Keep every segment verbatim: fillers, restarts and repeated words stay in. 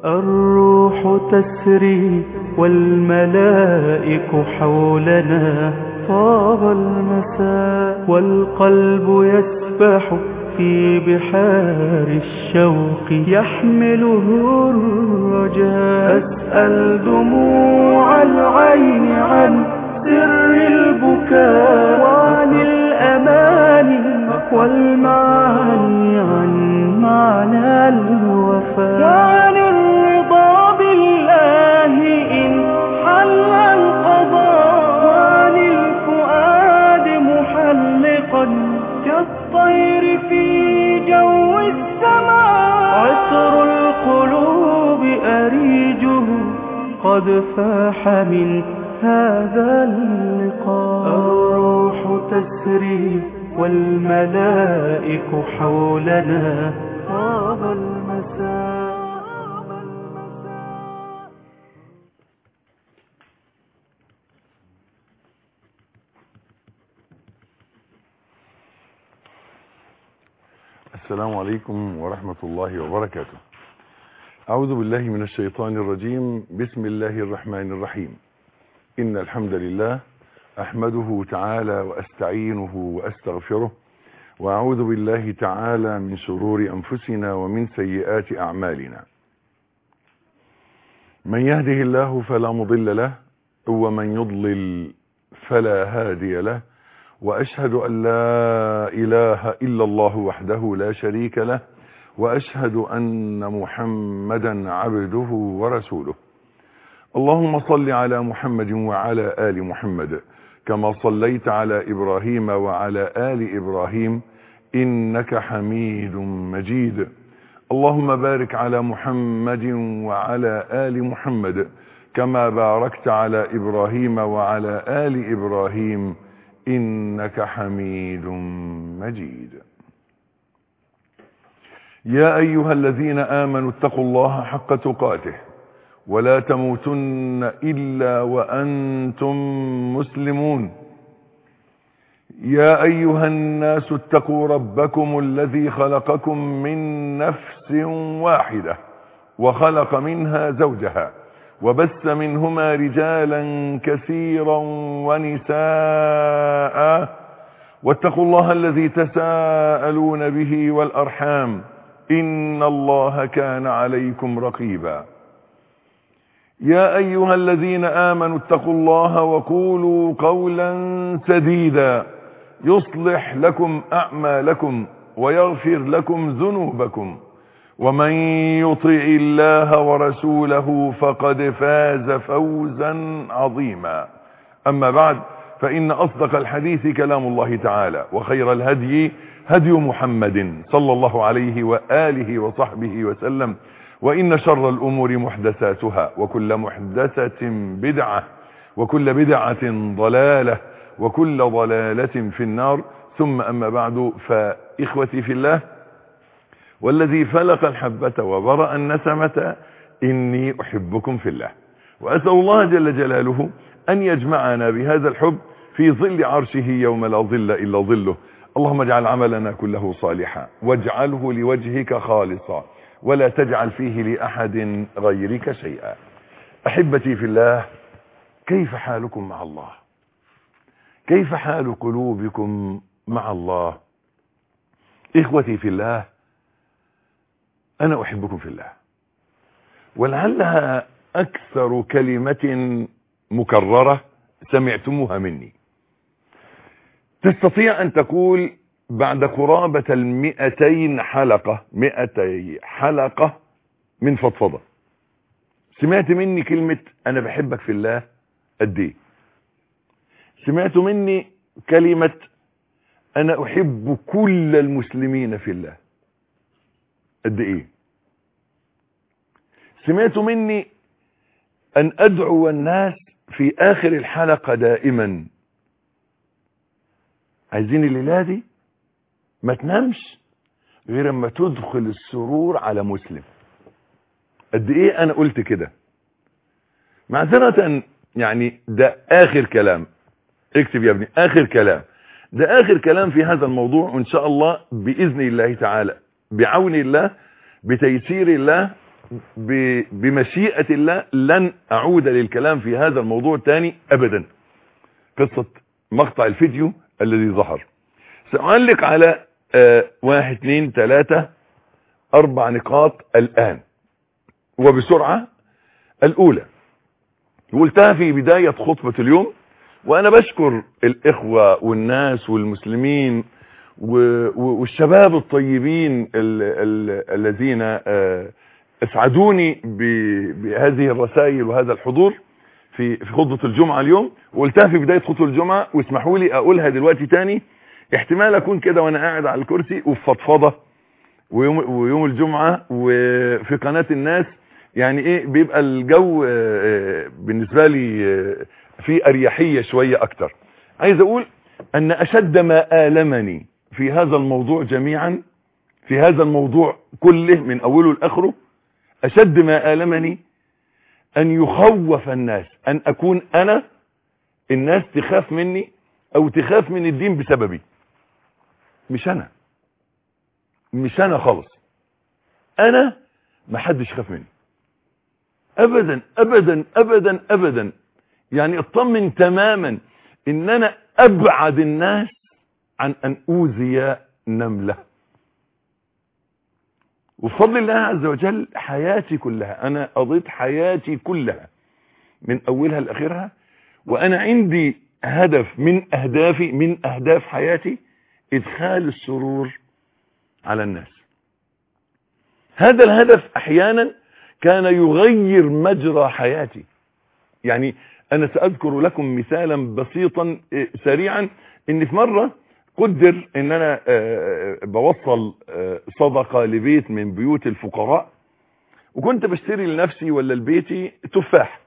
الروح تسري والملائك حولنا، طاب المساء والقلب يسبح في بحار الشوق يحمله الرجاء. أسأل دموع العين عن سر البكاء وعن الأماني والمعاني، عن معنى الوفاء وعن الرضا بالله إن حل القضاء، وعن الفؤاد محلقا كالطير في جو السماء. عطر القلوب أريجه قد فاح من هذا اللقاء. الروح تسري والملائك حولنا، طاب المساء. السلام عليكم ورحمة الله وبركاته. أعوذ بالله من الشيطان الرجيم. بسم الله الرحمن الرحيم. إن الحمد لله أحمده تعالى وأستعينه وأستغفره، وأعوذ بالله تعالى من شرور أنفسنا ومن سيئات أعمالنا. من يهده الله فلا مضل له، ومن يضلل فلا هادي له، وأشهد أن لا إله إلا الله وحده لا شريك له، وأشهد أن محمدا عبده ورسوله. اللهم صل على محمد وعلى آل محمد كما صليت على إبراهيم وعلى آل إبراهيم إنك حميد مجيد. اللهم بارك على محمد وعلى آل محمد كما باركت على إبراهيم وعلى آل إبراهيم إنك حميد مجيد. يا أيها الذين آمنوا اتقوا الله حق تقاته ولا تموتن إلا وأنتم مسلمون. يا أيها الناس اتقوا ربكم الذي خلقكم من نفس واحدة وخلق منها زوجها وبث منهما رجالا كثيرا ونساء، واتقوا الله الذي تساءلون به والأرحام إن الله كان عليكم رقيبا. يا أيها الذين آمنوا اتقوا الله وقولوا قولا سديدا يصلح لكم أعمالكم ويغفر لكم ذنوبكم، ومن يطع الله ورسوله فقد فاز فوزا عظيما. أما بعد، فإن أصدق الحديث كلام الله تعالى، وخير الهدي هدي محمد صلى الله عليه وآله وصحبه وسلم، وإن شر الأمور محدثاتها، وكل محدثة بدعة، وكل بدعة ضلالة، وكل ضلالة في النار. ثم أما بعد، فإخوتي في الله، والذي فلق الحبة وبرأ النسمة إني أحبكم في الله، وأسأل الله جل جلاله أن يجمعنا بهذا الحب في ظل عرشه يوم لا ظل إلا ظله. اللهم اجعل عملنا كله صالحا، واجعله لوجهك خالصا، ولا تجعل فيه لأحد غيرك شيئا. أحبتي في الله، كيف حالكم مع الله؟ كيف حال قلوبكم مع الله؟ إخوتي في الله، أنا أحبكم في الله، ولعلها أكثر كلمة مكررة سمعتموها مني. تستطيع أن تقول بعد قرابة المئتين حلقة مئتي حلقة من فضفضة سمعت مني كلمة أنا بحبك في الله قد ايه؟ سمعت مني كلمة أنا أحب كل المسلمين في الله قد ايه؟ سمعت مني أن أدعو الناس في آخر الحلقة دائما عايزين الليلة دي ما تنامش غير اما تدخل السرور على مسلم. قد ايه انا قلت كده؟ معذرة يعني ده اخر كلام، اكتب يا ابني اخر كلام، ده اخر كلام في هذا الموضوع، وان شاء الله باذن الله تعالى بعون الله بتيسير الله بمشيئة الله لن اعود للكلام في هذا الموضوع تاني ابدا. قصة مقطع الفيديو الذي ظهر سأعلق على آه واحد اثنين ثلاثة اربع نقاط الان وبسرعة. الاولى قلتها في بداية خطبة اليوم، وانا بشكر الاخوة والناس والمسلمين والشباب الطيبين الذين اسعدوني بهذه الرسائل وهذا الحضور في في خطبة الجمعة اليوم. وقلتها في بداية خطبة الجمعة واسمحوا لي اقولها دلوقتي تاني، احتمال اكون كده وانا قاعد على الكرسي وفي فضفضة ويوم, ويوم الجمعة وفي قناة الناس، يعني ايه بيبقى الجو بالنسبة لي في اريحية شوية اكتر. عايز اقول ان اشد ما آلمني في هذا الموضوع جميعا، في هذا الموضوع كله من اوله لاخره، اشد ما آلمني ان يخوف الناس، ان اكون انا الناس تخاف مني او تخاف من الدين بسببي. مش انا مش انا خالص، انا ما حدش خاف مني ابدا ابدا ابدا ابدا. يعني اطمن تماما ان انا ابعد الناس عن ان اوذي نملة. وبفضل الله عز وجل حياتي كلها، انا قضيت حياتي كلها من اولها لاخرها وانا عندي هدف من اهدافي من اهداف حياتي ادخال السرور على الناس. هذا الهدف احيانا كان يغير مجرى حياتي. يعني انا ساذكر لكم مثالا بسيطا سريعا، ان في مرة قدر ان انا بوصل صدقة لبيت من بيوت الفقراء، وكنت بشتري لنفسي ولا لبيتي تفاح،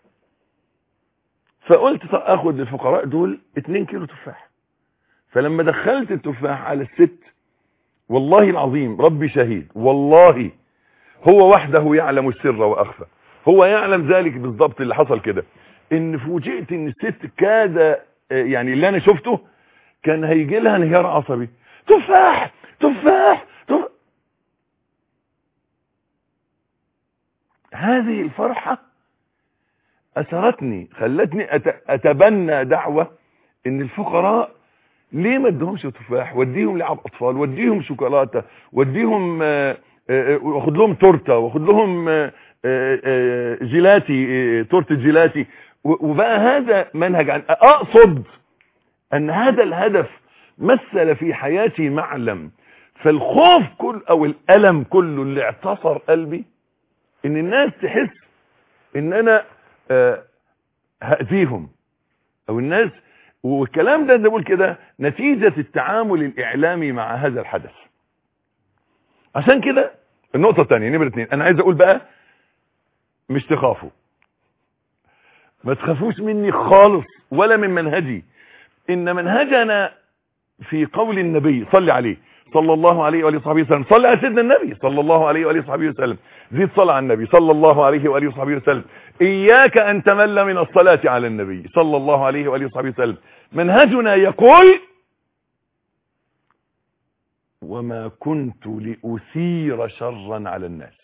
فقلت اخد للفقراء دول اتنين كيلو تفاح. فلما دخلت التفاح على الست، والله العظيم ربي شهيد، والله هو وحده يعلم السر واخفى، هو يعلم ذلك بالضبط. اللي حصل كده ان فوجئت ان الست كاد يعني اللي انا شفته كان هيجي لها انهيار عصبي. تفاح تفاح تفاح. هذه الفرحة اثرتني، خلتني اتبنى دعوة ان الفقراء ليه ما اديهمش تفاح، وديهم لعب اطفال، وديهم شوكولاتة، وديهم واخد لهم تورته، واخد لهم جيلاتي، تورته جيلاتي. وبقى هذا منهج. عن اقصد ان هذا الهدف مثل في حياتي معلم. فالخوف كل او الالم كله اللي اعتصر قلبي ان الناس تحس ان انا هأذيهم او الناس. والكلام ده نقول كده نتيجة التعامل الاعلامي مع هذا الحدث. عشان كده النقطة الثانية نمرة اتنين، انا عايز اقول بقى مش تخافوا، ما تخافوش مني خالص ولا من منهجي. ان منهجنا في قول النبي صلى عليه صلى الله عليه وآله وصحبه وسلم. صلى على سيدنا النبي صلى الله عليه وآله وصحبه وسلم. زيد صلى على النبي صلى الله عليه وآله وصحبه وسلم. إياك أن تمل من الصلاة على النبي صلى الله عليه وآله وصحبه وسلم. منهجنا يقول: وما كنت لأثير شرا على الناس،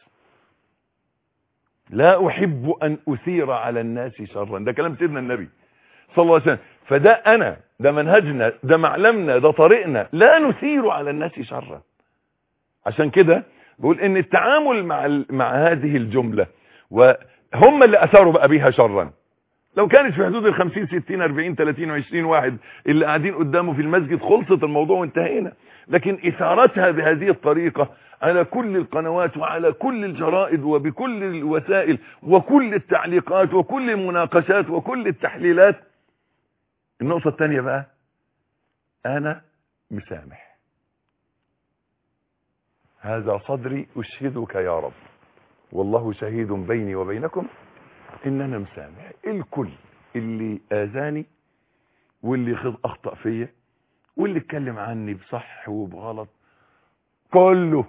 لا أحب أن أثير على الناس شرا. ده كلام سيدنا النبي صلى الله عليه وسلم. فده أنا، ده منهجنا، ده معلمنا، ده طريقنا، لا نثير على الناس شرا. عشان كده بقول ان التعامل مع مع هذه الجملة، وهم اللي أثاروا بقى بيها شرا. لو كانت في حدود الخمسين ستين أربعين ثلاثين وعشرين واحد اللي قاعدين قدامه في المسجد خلصت الموضوع وانتهينا. لكن إثارتها بهذه الطريقة على كل القنوات وعلى كل الجرائد وبكل الوسائل وكل التعليقات وكل المناقشات وكل التحليلات. النقطة الثانية بقى، أنا مسامح. هذا صدري أشهدك يا رب والله شهيد بيني وبينكم إن أنا مسامح الكل اللي آذاني واللي أخطأ فيا واللي اتكلم عني بصح وبغلط، كله.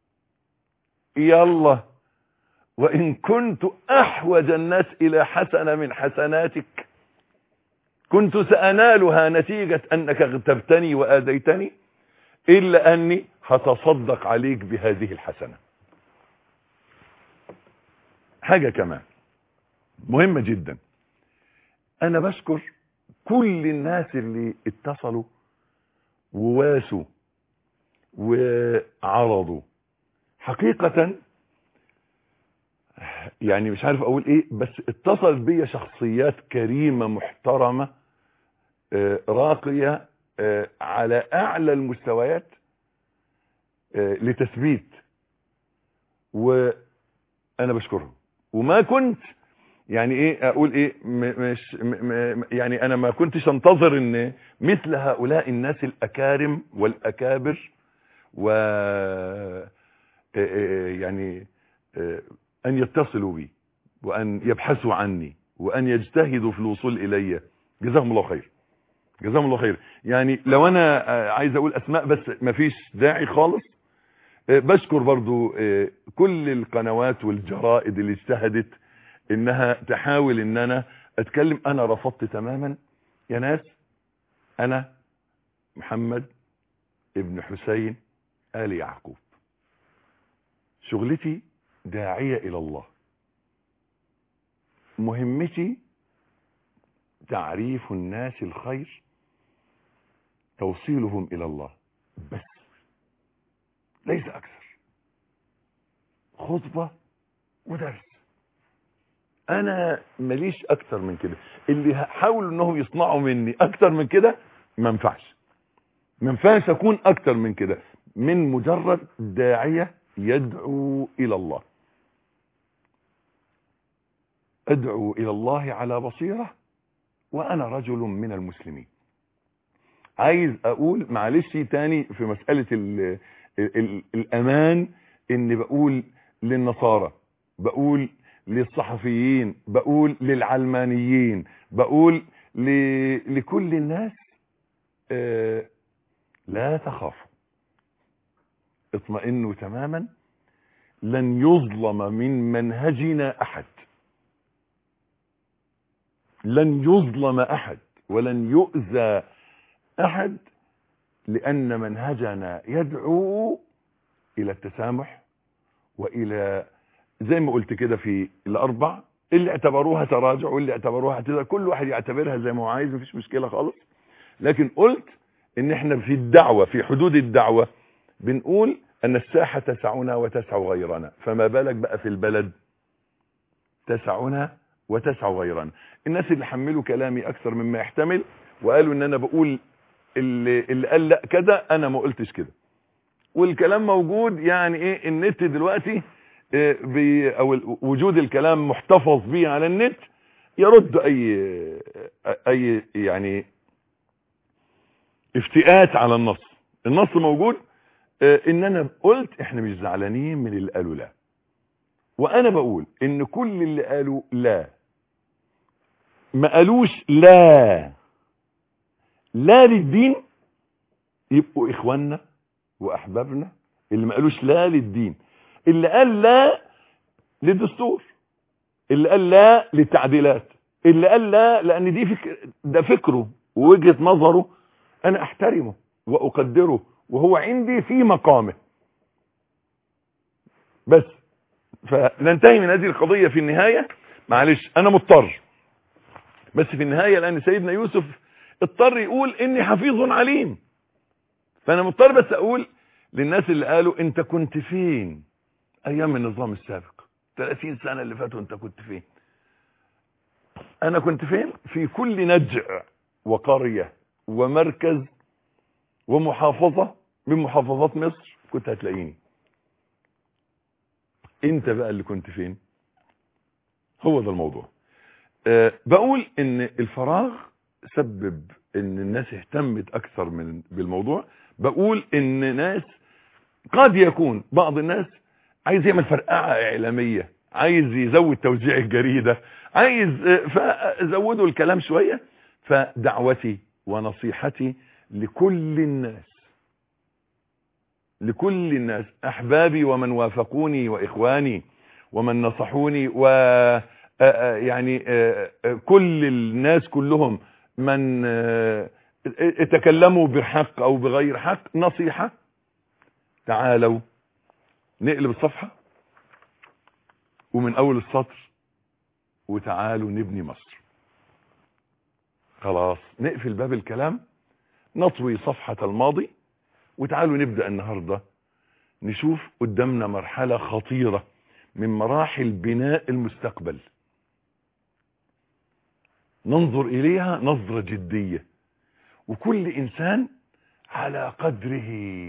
يلا، وإن كنت أحوج الناس إلى حسنة من حسناتك كنت سأنالها نتيجة أنك اغتبتني وآذيتني، إلا أني هتصدق عليك بهذه الحسنة. حاجة كمان مهمة جدا، انا بشكر كل الناس اللي اتصلوا وواسوا وعرضوا. حقيقة يعني مش عارف اقول ايه، بس اتصل بي شخصيات كريمة محترمة راقية على اعلى المستويات لتثبيت، وانا بشكرهم. وما كنت يعني ايه اقول ايه مش م يعني انا ما كنتش انتظر ان مثل هؤلاء الناس الاكارم والاكابر و يعني ان يتصلوا بي وان يبحثوا عني وان يجتهدوا في الوصول الي. جزاهم الله خير، جزاهم الله خير. يعني لو انا عايز اقول اسماء بس ما فيش داعي خالص. بشكر برضو كل القنوات والجرائد اللي اجتهدت انها تحاول ان انا اتكلم. انا رفضت تماما يا ناس، انا محمد ابن حسين آل يعقوب، شغلتي داعية الى الله، مهمتي تعريف الناس الخير، توصيلهم الى الله بس، ليس اكثر. خطبة ودرس، انا ماليش اكتر من كده. اللي حاولوا انهم يصنعوا مني اكتر من كده ما ينفعش، ما ينفعش اكون اكتر من كده، من مجرد داعية يدعو الى الله. ادعو الى الله على بصيرة وانا رجل من المسلمين. عايز اقول معلش تاني في مسألة ال ال ال الامان، اني بقول للنصارى، بقول للصحفيين، بقول للعلمانيين، بقول ل... لكل الناس آه لا تخافوا، اطمئنوا تماما، لن يظلم من منهجنا احد، لن يظلم احد ولن يؤذى احد، لان منهجنا يدعو الى التسامح والى زي ما قلت كده في الاربع اللي اعتبروها تراجع واللي اعتبروها اعتذار، كل واحد يعتبرها زي ما هو عايز، مفيش مشكلة خالص. لكن قلت ان احنا في الدعوة، في حدود الدعوة بنقول ان الساحة تسعنا وتسع غيرنا، فما بالك بقى في البلد تسعنا وتسع غيرنا. الناس اللي حملوا كلامي اكثر مما يحتمل وقالوا ان انا بقول اللي, اللي قال لا كده، انا ما قلتش كده، والكلام موجود. يعني ايه النت دلوقتي إيه او وجود الكلام محتفظ به على النت، يرد اي اي يعني افتئات على النص. النص موجود. إيه ان انا قلت احنا مش زعلانين من اللي قالوا لا، وانا بقول ان كل اللي قالوا لا ما قالوش لا لا للدين، يبقوا اخواننا واحبابنا. اللي ما قالوش لا للدين، اللي قال لا للدستور، اللي قال لا للتعديلات، اللي قال لا لان دي فكر، ده فكره ووجهة نظره، انا احترمه واقدره وهو عندي في مقامه. بس فننتهي من هذه القضية في النهاية. معلش انا مضطر، بس في النهاية لان سيدنا يوسف اضطر يقول اني حفيظ عليم، فانا مضطر بس اقول للناس اللي قالوا انت كنت فين ايام النظام السابق ثلاثين سنة اللي فاتوا، انت كنت فين؟ انا كنت فين؟ في كل نجع وقرية ومركز ومحافظة من محافظات مصر كنت هتلاقيني. انت بقى اللي كنت فين؟ هو ده الموضوع. أه بقول ان الفراغ سبب ان الناس اهتمت اكثر من بالموضوع. بقول ان ناس قد يكون بعض الناس عايز يعمل فرقعة اعلامية، عايز يزود توزيع الجريدة، عايز فزودوا الكلام شوية. فدعوتي ونصيحتي لكل الناس، لكل الناس احبابي ومن وافقوني واخواني ومن نصحوني، و يعني كل الناس كلهم من تكلموا بحق او بغير حق، نصيحة: تعالوا نقلب الصفحة ومن اول السطر وتعالوا نبني مصر. خلاص نقفل باب الكلام، نطوي صفحة الماضي، وتعالوا نبدأ النهاردة نشوف قدامنا مرحلة خطيرة من مراحل بناء المستقبل، ننظر إليها نظرة جدية، وكل إنسان على قدره،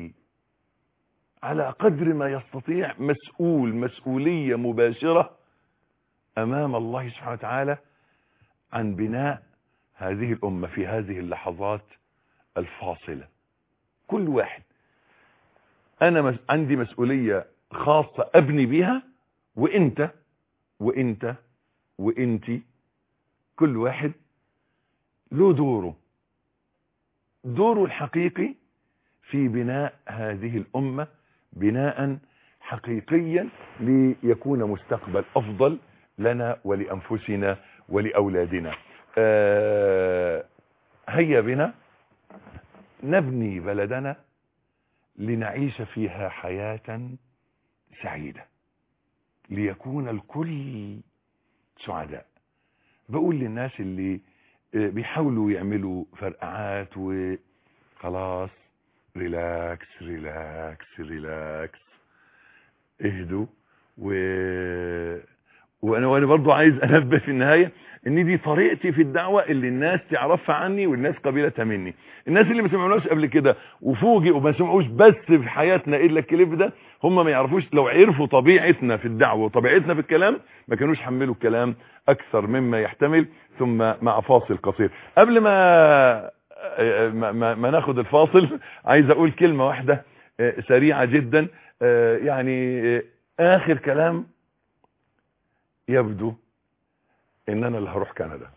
على قدر ما يستطيع مسؤول مسؤولية مباشرة أمام الله سبحانه وتعالى عن بناء هذه الأمة في هذه اللحظات الفاصلة. كل واحد أنا عندي مسؤولية خاصة أبني بها، وإنت وإنت وإنتي كل واحد له دوره، دوره الحقيقي في بناء هذه الأمة بناء حقيقيا ليكون مستقبل أفضل لنا ولأنفسنا ولأولادنا. آه هيا بنا نبني بلدنا لنعيش فيها حياة سعيدة، ليكون الكل سعداء. بقول للناس اللي بيحاولوا يعملوا فرقعات وخلاص، ريلاكس ريلاكس ريلاكس، اهدوا. و... وانا وانا برضو عايز انبه في النهاية ان دي طريقتي في الدعوة اللي الناس تعرفها عني والناس قبيلتها مني. الناس اللي ما سمعوناش قبل كده وفوجئوا وما سمعوش بس في حياتنا الا الكليب ده، هم ما يعرفوش. لو عرفوا طبيعتنا في الدعوة وطبيعتنا في الكلام ما كانوش حملوا الكلام اكثر مما يحتمل. ثم مع فاصل قصير قبل ما ما, ما, ما ناخد الفاصل، عايز اقول كلمة واحدة سريعة جدا. يعني اخر كلام، يبدو ان انا اللي هروح كندا.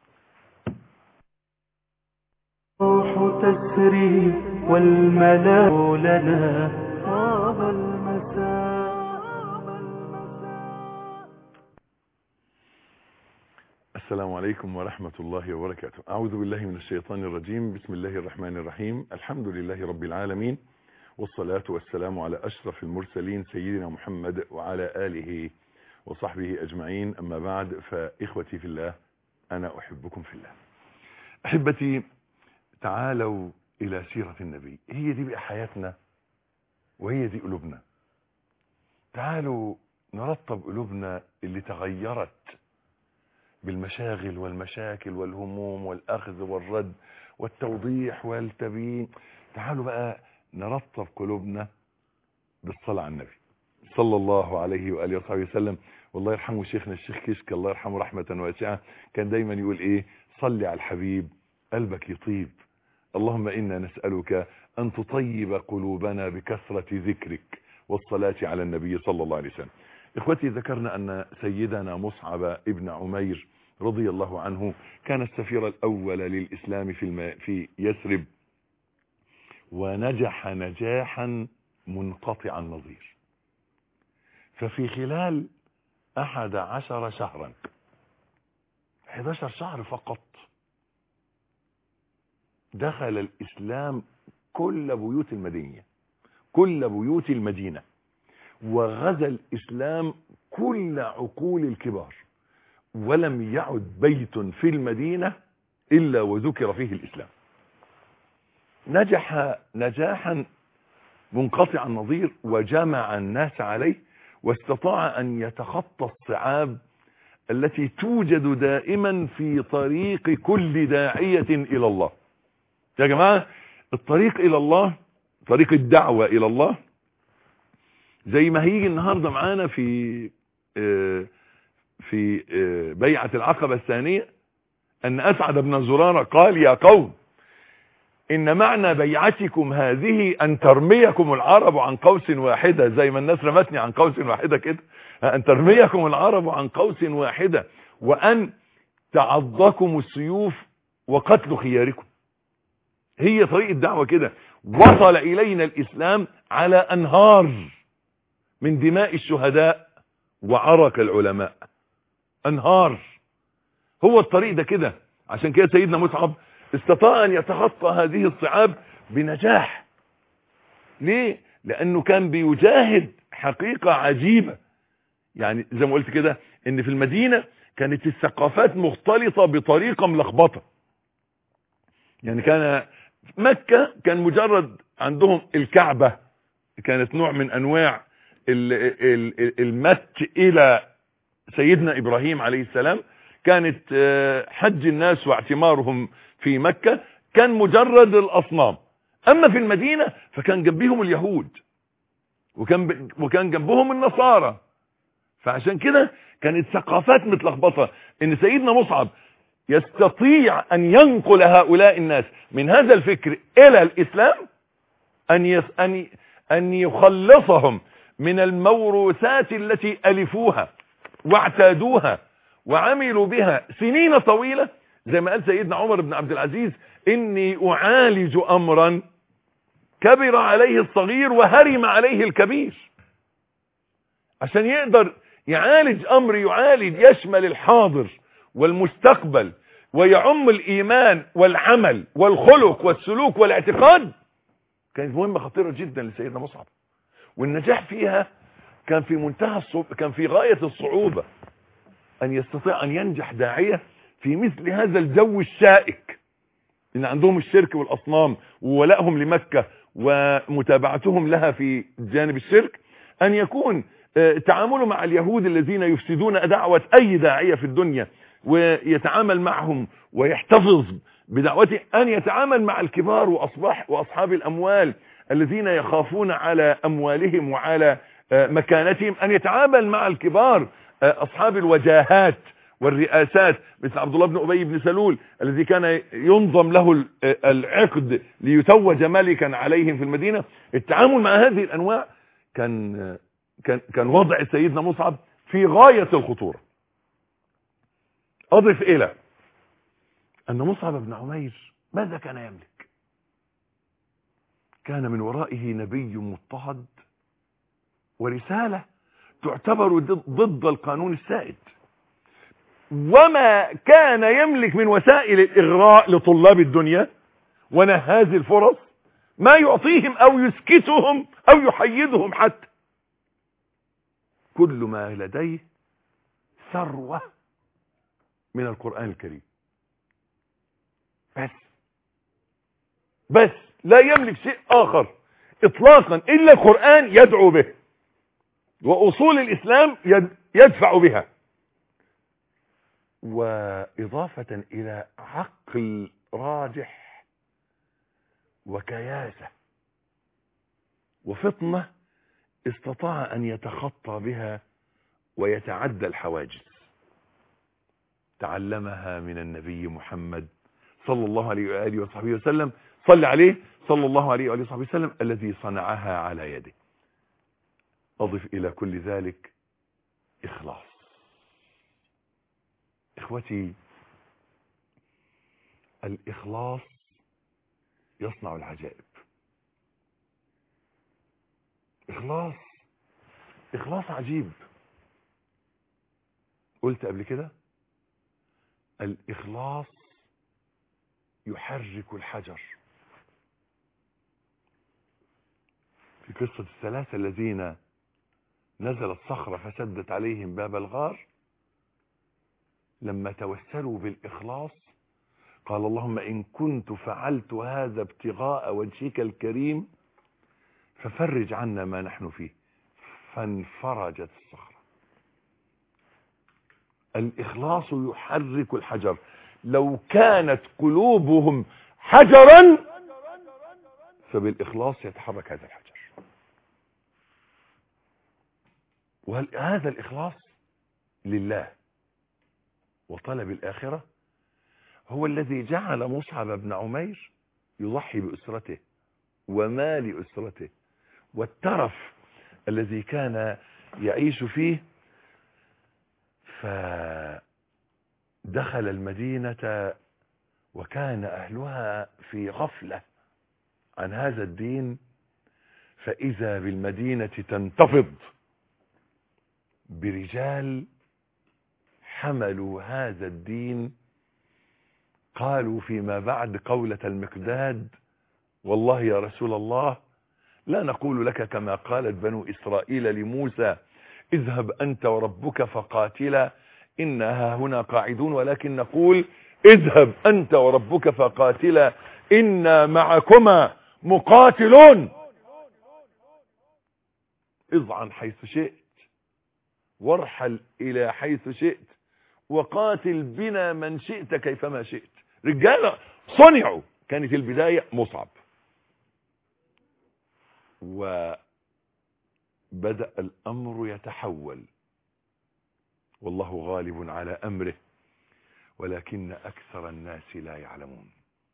روح تسري والملاك لنا طاب المساء. السلام عليكم ورحمة الله وبركاته. أعوذ بالله من الشيطان الرجيم. بسم الله الرحمن الرحيم. الحمد لله رب العالمين، والصلاة والسلام على أشرف المرسلين سيدنا محمد وعلى آله وصحبه أجمعين. أما بعد، فإخوتي في الله، أنا أحبكم في الله. أحبتي، تعالوا إلى سيرة النبي. هي دي بقى حياتنا وهي دي قلوبنا. تعالوا نرطب قلوبنا اللي تغيرت بالمشاغل والمشاكل والهموم والأخذ والرد والتوضيح والتبيين. تعالوا بقى نرطب قلوبنا بالصلاة على النبي صلى الله عليه وآله وصحبه وسلم. والله يرحمه شيخنا الشيخ كشك، الله يرحمه رحمة واسعة، كان دايما يقول ايه؟ صلي على الحبيب قلبك يطيب. اللهم إنا نسألك أن تطيب قلوبنا بكثرة ذكرك والصلاة على النبي صلى الله عليه وسلم. إخوتي، ذكرنا أن سيدنا مصعب ابن عمير رضي الله عنه كان السفير الأول للإسلام في, الم... في يثرب، ونجح نجاحا منقطع النظير. ففي خلال أحد عشر شهرا، أحد عشر شهر فقط، دخل الإسلام كل بيوت المدينة كل بيوت المدينة وغزا الإسلام كل عقول الكبار، ولم يعد بيت في المدينة إلا وذكر فيه الإسلام. نجح نجاحا منقطع النظير وجمع الناس عليه، واستطاع أن يتخطى الصعاب التي توجد دائما في طريق كل داعية إلى الله. يا جماعة، الطريق إلى الله، طريق الدعوة إلى الله، زي ما هيجي النهاردة معانا في في بيعة العقبة الثانية، أن أسعد بن زرارة قال: يا قوم، إن معنى بيعتكم هذه أن ترميكم العرب عن قوس واحدة، زي ما الناس رمتني عن قوس واحدة كده، أن ترميكم العرب عن قوس واحدة، وأن تعضكم السيوف وقتل خياركم. هي طريق الدعوة كده. وصل إلينا الإسلام على أنهار من دماء الشهداء وعرق العلماء، أنهار. هو الطريق ده كده. عشان كده سيدنا مصعب استطاع أن يتخطى هذه الصعاب بنجاح. ليه؟ لأنه كان بيجاهد حقيقة عجيبة. يعني زي ما قلت كده ان في المدينة كانت الثقافات مختلطة بطريقة ملخبطة. يعني كان مكة كان مجرد عندهم الكعبة كانت نوع من انواع المت الى سيدنا ابراهيم عليه السلام. كانت حج الناس واعتمارهم في مكة كان مجرد الاصنام. اما في المدينة فكان جنبهم اليهود وكان وكان جنبهم النصارى. فعشان كده كانت ثقافات متلخبطة. ان سيدنا مصعب يستطيع ان ينقل هؤلاء الناس من هذا الفكر الى الاسلام، ان يس ان ان يخلصهم من الموروثات التي الفوها واعتادوها وعملوا بها سنين طويلة. زي ما قال سيدنا عمر بن عبد العزيز: اني اعالج امرا كبر عليه الصغير وهرم عليه الكبير. عشان يقدر يعالج امر يعالج يشمل الحاضر والمستقبل ويعم الايمان والعمل والخلق والسلوك والاعتقاد، كانت مهمة خطيرة جدا لسيدنا مصعب. والنجاح فيها كان في منتهى الصعوبة، كان في غاية الصعوبة ان يستطيع ان ينجح داعية في مثل هذا الجو الشائك، ان عندهم الشرك والاصنام وولائهم لمكة ومتابعتهم لها في جانب الشرك، ان يكون تعامله مع اليهود الذين يفسدون دعوة اي داعية في الدنيا ويتعامل معهم ويحتفظ بدعوته، ان يتعامل مع الكبار واصبح واصحاب الاموال الذين يخافون على اموالهم وعلى مكانتهم، ان يتعامل مع الكبار اصحاب الوجاهات والرئاسات مثل عبد الله بن ابي بن سلول الذي كان ينظم له العقد ليتوج ملكا عليهم في المدينة. التعامل مع هذه الانواع كان كان كان وضع سيدنا مصعب في غاية الخطورة. اضف الى ان مصعب بن عمير ماذا كان يملك؟ كان من ورائه نبي مضطهد ورسالة تعتبر ضد القانون السائد، وما كان يملك من وسائل الإغراء لطلاب الدنيا ونهاز الفرص ما يعطيهم أو يسكتهم أو يحيدهم حتى. كل ما لديه ثروة من القرآن الكريم بس بس لا يملك شيء آخر إطلاقا إلا القرآن يدعو به وأصول الإسلام يدفع بها، وإضافة إلى عقل راجح وكياسة وفطنة استطاع أن يتخطى بها ويتعدى الحواجز. تعلمها من النبي محمد صلى الله عليه وآله وصحبه وسلم. صل عليه صلى الله عليه وآله وصحبه وسلم الذي صنعها على يده. أضف إلى كل ذلك إخلاص. إخوتي، الإخلاص يصنع العجائب. إخلاص إخلاص عجيب. قلت قبل كده الإخلاص يحرك الحجر. في قصة الثلاثة الذين نزلت صخرة فسدت عليهم باب الغار، لما توسلوا بالإخلاص قال اللهم إن كنت فعلت هذا ابتغاء وجهك الكريم ففرج عنا ما نحن فيه، فانفرجت الصخرة. الإخلاص يحرك الحجر. لو كانت قلوبهم حجرا فبالإخلاص يتحرك هذا الحجر. وهذا الإخلاص لله وطلب الآخرة هو الذي جعل مصعب بن عمير يضحي بأسرته ومال أسرته والترف الذي كان يعيش فيه، فدخل المدينة وكان أهلها في غفلة عن هذا الدين، فإذا بالمدينة تنتفض برجال حملوا هذا الدين. قالوا فيما بعد قولة المقداد والله يا رسول الله لا نقول لك كما قالت بنو إسرائيل لموسى اذهب أنت وربك فقاتلا إنها هنا قاعدون، ولكن نقول اذهب أنت وربك فقاتلا إنا معكما مقاتلون. اضعن حيث شئت وارحل إلى حيث شئت وقاتل بنا من شئت كيفما شئت. رجالة صنعوا. كانت البداية مصعب، وبدأ الأمر يتحول، والله غالب على أمره ولكن أكثر الناس لا يعلمون.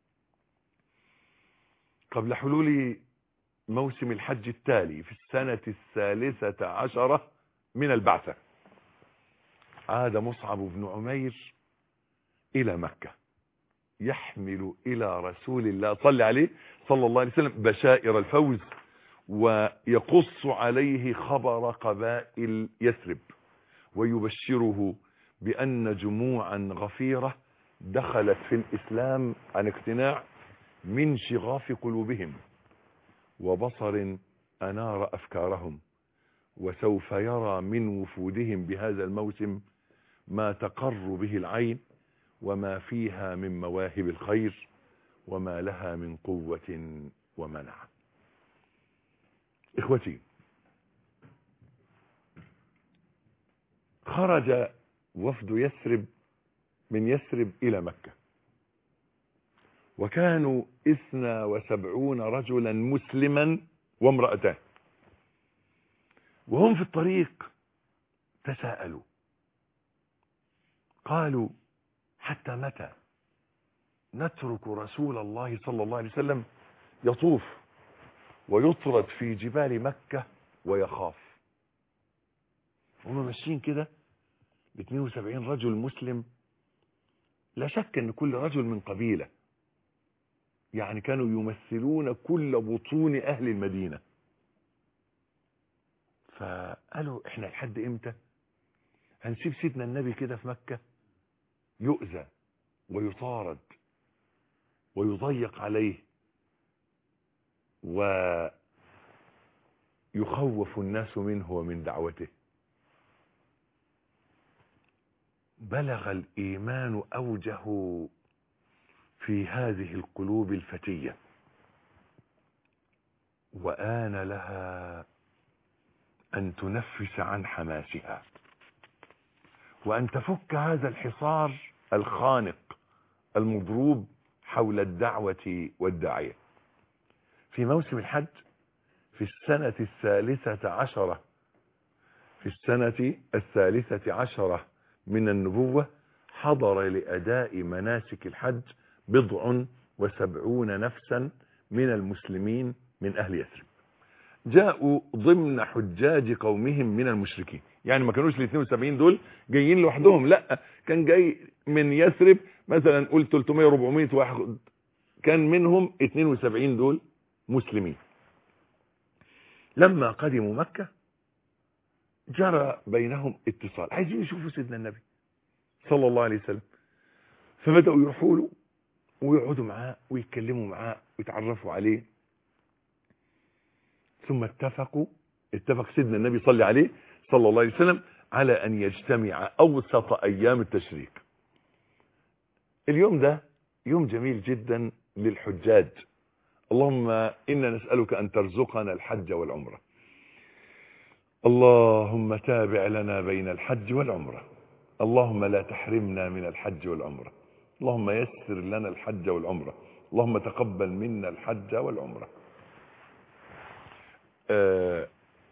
قبل حلول موسم الحج التالي في السنة الثالثة عشرة من البعثة عاد مصعب بن عمير إلى مكة يحمل إلى رسول الله صلى عليه صلى الله عليه وسلم بشائر الفوز، ويقص عليه خبر قبائل يثرب، ويبشره بأن جموعا غفيرة دخلت في الإسلام عن اقتناع من شغاف قلوبهم وبصر أنار أفكارهم، وسوف يرى من وفودهم بهذا الموسم ما تقر به العين وما فيها من مواهب الخير وما لها من قوة ومنع. إخوتي، خرج وفد يثرب من يثرب إلى مكة، وكانوا اثنى وسبعون رجلا مسلما وامرأتان، وهم في الطريق تساءلوا قالوا حتى متى نترك رسول الله صلى الله عليه وسلم يطوف ويطرد في جبال مكة ويخاف؟ هم ماشيين كده ب اثنين وسبعين رجل مسلم، لا شك ان كل رجل من قبيلة، يعني كانوا يمثلون كل بطون اهل المدينة. فقالوا احنا لحد امتى هنسيب سيدنا النبي كده في مكة يؤذى ويطارد ويضيق عليه ويخوف الناس منه ومن دعوته؟ بلغ الإيمان أوجه في هذه القلوب الفتية، وآن لها أن تنفس عن حماسها وأن تفك هذا الحصار الخانق المضروب حول الدعوة والداعية. في موسم الحج في السنة الثالثة عشرة في السنة الثالثة عشرة من النبوة حضر لأداء مناسك الحج بضع وسبعون نفسا من المسلمين من أهل يثرب، جاءوا ضمن حجاج قومهم من المشركين. يعني ما كانوش ال اثنين وسبعين دول جايين لوحدهم، لا، كان جاي من يثرب مثلا قول ثلاثمائة أربعمائة واحد، كان منهم اثنين وسبعين دول مسلمين. لما قدموا مكة جرى بينهم اتصال، عايزين يشوفوا سيدنا النبي صلى الله عليه وسلم، فبدأوا يروحوا له ويقعدوا معاه ويتكلموا معاه ويتعرفوا عليه. ثم اتفقوا اتفق سيدنا النبي صلى عليه صلى الله عليه وسلم على أن يجتمع أوسط أيام التشريق. اليوم ده يوم جميل جدا للحجاج. اللهم إنا نسألك أن ترزقنا الحج والعمرة. اللهم تابع لنا بين الحج والعمرة. اللهم لا تحرمنا من الحج والعمرة. اللهم يسر لنا الحج والعمرة. اللهم تقبل منا الحج والعمرة. آه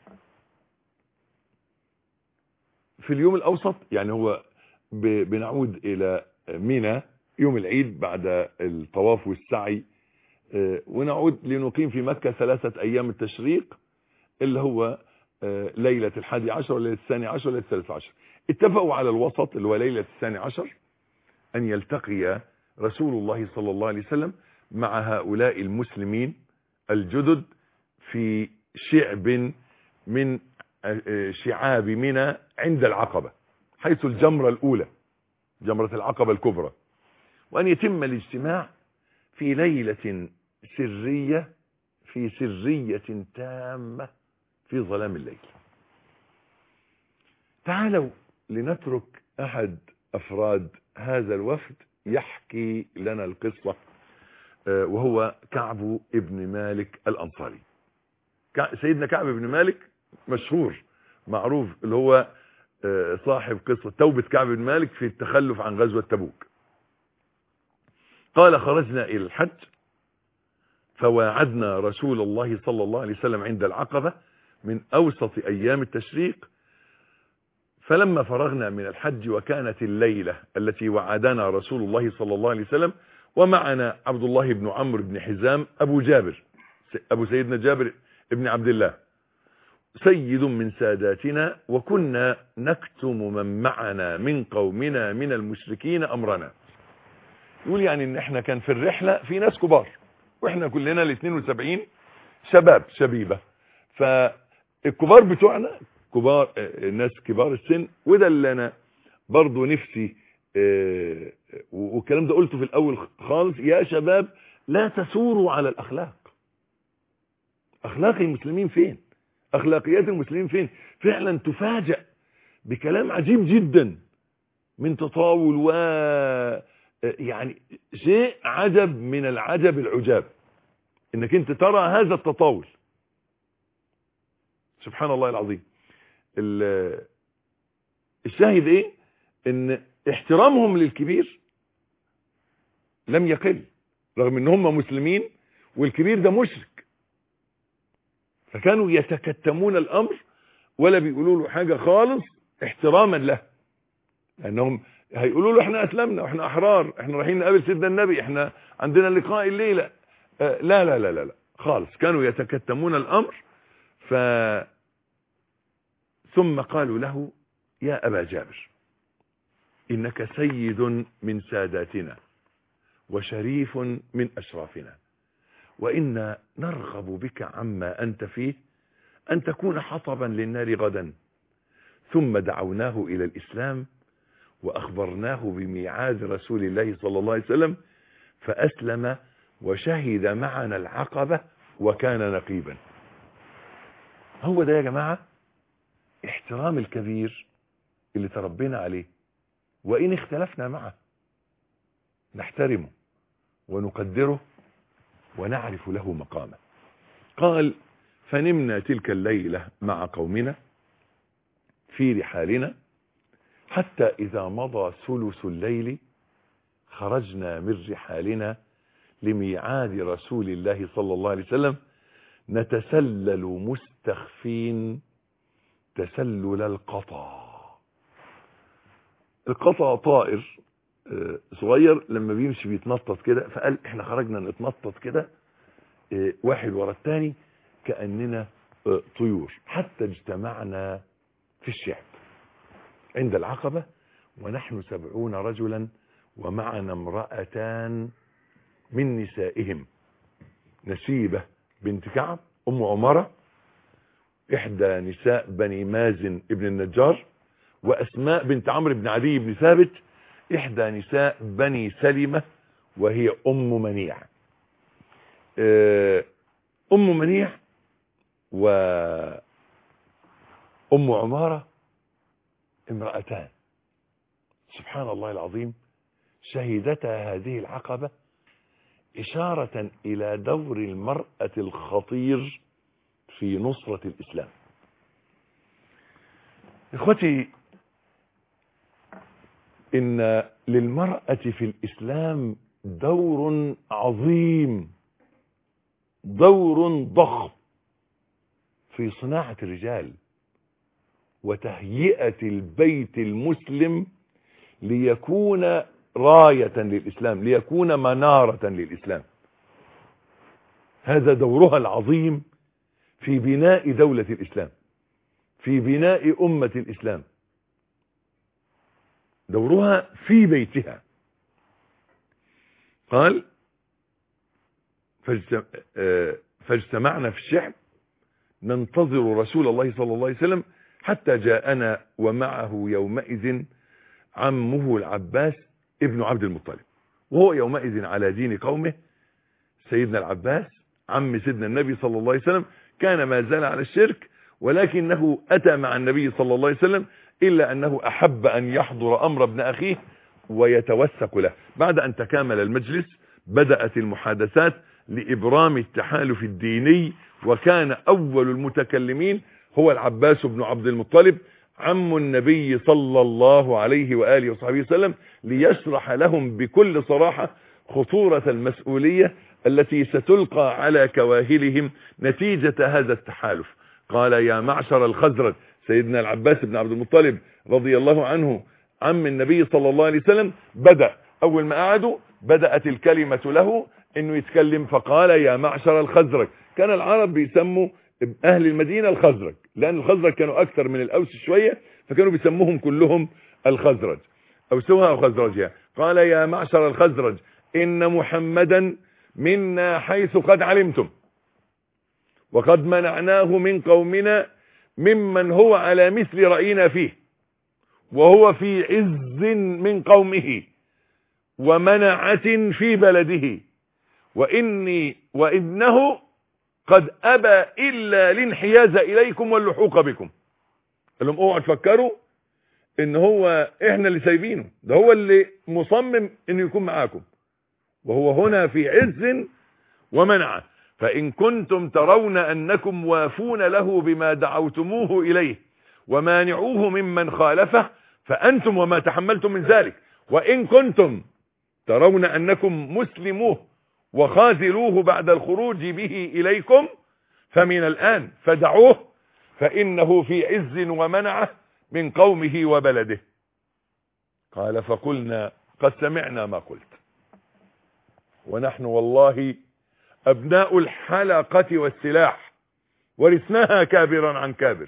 في اليوم الأوسط، يعني هو بنعود إلى منى يوم العيد بعد الطواف والسعي، آه ونعود لنقيم في مكة ثلاثة أيام التشريق اللي هو آه ليلة الحادي عشر وليلة الثاني عشر وليلة الثالث عشر. اتفقوا على الوسط اللي هو ليلة الثاني عشر أن يلتقي رسول الله صلى الله عليه وسلم مع هؤلاء المسلمين الجدد في شعب من شعاب منى عند العقبة، حيث الجمرة الأولى جمرة العقبة الكبرى، وأن يتم الاجتماع في ليلة سرية في سرية تامة في ظلام الليل. تعالوا لنترك أحد أفراد هذا الوفد يحكي لنا القصة، وهو كعب ابن مالك الأنصاري. سيدنا كعب ابن مالك مشهور معروف، اللي هو صاحب قصة توبة كعب بن مالك في التخلف عن غزوة تبوك. قال: خرجنا إلى الحج فواعدنا رسول الله صلى الله عليه وسلم عند العقبة من أوسط أيام التشريق، فلما فرغنا من الحج وكانت الليلة التي وعدنا رسول الله صلى الله عليه وسلم، ومعنا عبد الله بن عمرو بن حزام أبو جابر أبو سيدنا جابر ابن عبد الله سيد من ساداتنا، وكنا نكتم من معنا من قومنا من المشركين أمرنا. يقول يعني ان احنا كان في الرحلة في ناس كبار، واحنا كلنا ال اثنين وسبعين شباب شبيبة، فالكبار بتوعنا كبار، الناس كبار السن، وده اللي انا برضو نفسي اه والكلام ده قلته في الاول خالص: يا شباب لا تثوروا على الاخلاق. اخلاق المسلمين فين؟ اخلاقيات المسلمين فين؟ فعلا تفاجأ بكلام عجيب جدا من تطاول، و يعني شيء عجب من العجب العجاب انك انت ترى هذا التطاول. سبحان الله العظيم. الشاهد ايه؟ ان احترامهم للكبير لم يقل رغم ان هم مسلمين والكبير ده مشرك، فكانوا يتكتمون الامر ولا بيقولوا له حاجة خالص احتراما له، لانهم هيقولوا له احنا اسلمنا واحنا احرار، احنا رايحين نقابل سيدنا النبي، احنا عندنا لقاء الليلة. آه لا لا لا لا لا خالص، كانوا يتكتمون الامر. ف ثم قالوا له: يا ابا جابر انك سيد من ساداتنا وشريف من اشرافنا، وإنا نرغب بك عما أنت فيه أن تكون حطبا للنار غدا. ثم دعوناه إلى الإسلام وأخبرناه بميعاد رسول الله صلى الله عليه وسلم، فأسلم وشهد معنا العقبة وكان نقيبا. هو ده يا جماعة احترام الكبير اللي تربينا عليه، وإن اختلفنا معه نحترمه ونقدره ونعرف له مقامه. قال: فنمنا تلك الليلة مع قومنا في رحالنا حتى إذا مضى ثلث الليل خرجنا من رحالنا لميعاد رسول الله صلى الله عليه وسلم، نتسلل مستخفين تسلل القطا. القطا طائر صغير لما بيمشي بيتنطط كده، فقال احنا خرجنا نتنطط كده واحد ورا الثاني كأننا طيور، حتى اجتمعنا في الشعب عند العقبة ونحن سبعون رجلا ومعنا امرأتان من نسائهم، نسيبة بنت كعب ام عمارة احدى نساء بني مازن ابن النجار، واسماء بنت عمرو بن عدي بن ثابت احدى نساء بني سلمة وهي ام منيع. ام منيع وام عمارة امرأتان سبحان الله العظيم شهدتا هذه العقبة إشارة إلى دور المرأة الخطير في نصرة الإسلام. إخوتي، إن للمرأة في الإسلام دور عظيم، دور ضخم في صناعة الرجال وتهيئة البيت المسلم ليكون راية للإسلام، ليكون منارة للإسلام. هذا دورها العظيم في بناء دولة الإسلام، في بناء أمة الإسلام، دورها في بيتها. قال: فاجتمعنا في الشعب ننتظر رسول الله صلى الله عليه وسلم حتى جاءنا ومعه يومئذ عمه العباس ابن عبد المطلب، وهو يومئذ على دين قومه. سيدنا العباس عم سيدنا النبي صلى الله عليه وسلم كان ما زال على الشرك، ولكنه أتى مع النبي صلى الله عليه وسلم إلا أنه أحب أن يحضر أمر ابن أخيه ويتوثق له. بعد أن تكامل المجلس بدأت المحادثات لإبرام التحالف الديني، وكان أول المتكلمين هو العباس بن عبد المطلب عم النبي صلى الله عليه وآله وصحبه وسلم، ليشرح لهم بكل صراحة خطورة المسؤولية التي ستلقى على كواهلهم نتيجة هذا التحالف. قال: يا معشر الخزرج، سيدنا العباس بن عبد المطلب رضي الله عنه عم النبي صلى الله عليه وسلم بدأ أول ما قعدوا بدأت الكلمة له انه يتكلم، فقال: يا معشر الخزرج. كان العرب بيسموا اهل المدينة الخزرج، لان الخزرج كانوا اكثر من الاوس شوية، فكانوا بيسموهم كلهم الخزرج، اوسوها او خزرجها. قال: يا معشر الخزرج، ان محمدا منا حيث قد علمتم، وقد منعناه من قومنا ممن هو على مثل رأينا فيه، وهو في عز من قومه ومنعة في بلده، وإني وإنه قد أبى إلا الانحياز إليكم واللحوق بكم. قال لهم: اوعوا تفكروا ان هو احنا اللي سايبينه، ده هو اللي مصمم انه يكون معاكم، وهو هنا في عز ومنعة، فإن كنتم ترون أنكم وافون له بما دعوتموه إليه ومانعوه ممن خالفه فأنتم وما تحملتم من ذلك، وإن كنتم ترون أنكم مسلموه وخاذلوه بعد الخروج به إليكم فمن الآن فدعوه، فإنه في عز ومنعة من قومه وبلده. قال: فقلنا قد سمعنا ما قلت، ونحن والله أبناء الحلقة والسلاح، ورثناها كابرا عن كابر،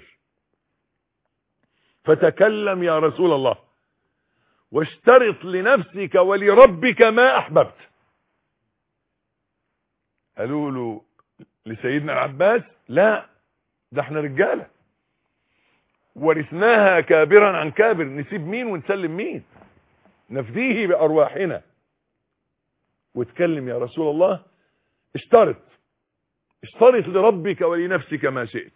فتكلم يا رسول الله، واشترط لنفسك ولربك ما أحببت. قالوا له لسيدنا العباس: لا، ده احنا رجالة، ورثناها كابرا عن كابر، نسيب مين ونسلم مين؟ نفديه بأرواحنا. واتكلم يا رسول الله، اشترط اشترط لربك ولنفسك ما شئت.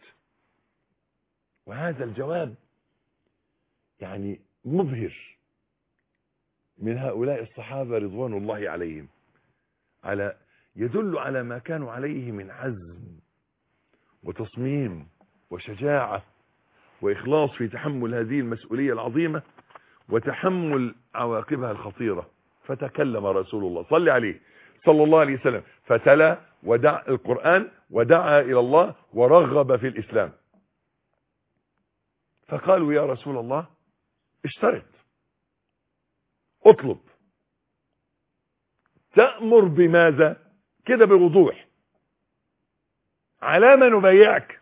وهذا الجواب يعني مبهر من هؤلاء الصحابة رضوان الله عليهم، على يدل على ما كانوا عليه من عزم وتصميم وشجاعة وإخلاص في تحمل هذه المسؤولية العظيمة وتحمل عواقبها الخطيرة. فتكلم رسول الله صلى عليه صلى الله عليه وسلم، فتلا ودع القرآن ودعا إلى الله ورغب في الإسلام. فقالوا: يا رسول الله اشترط، اطلب، تأمر بماذا؟ كده بوضوح، على ما نبايعك.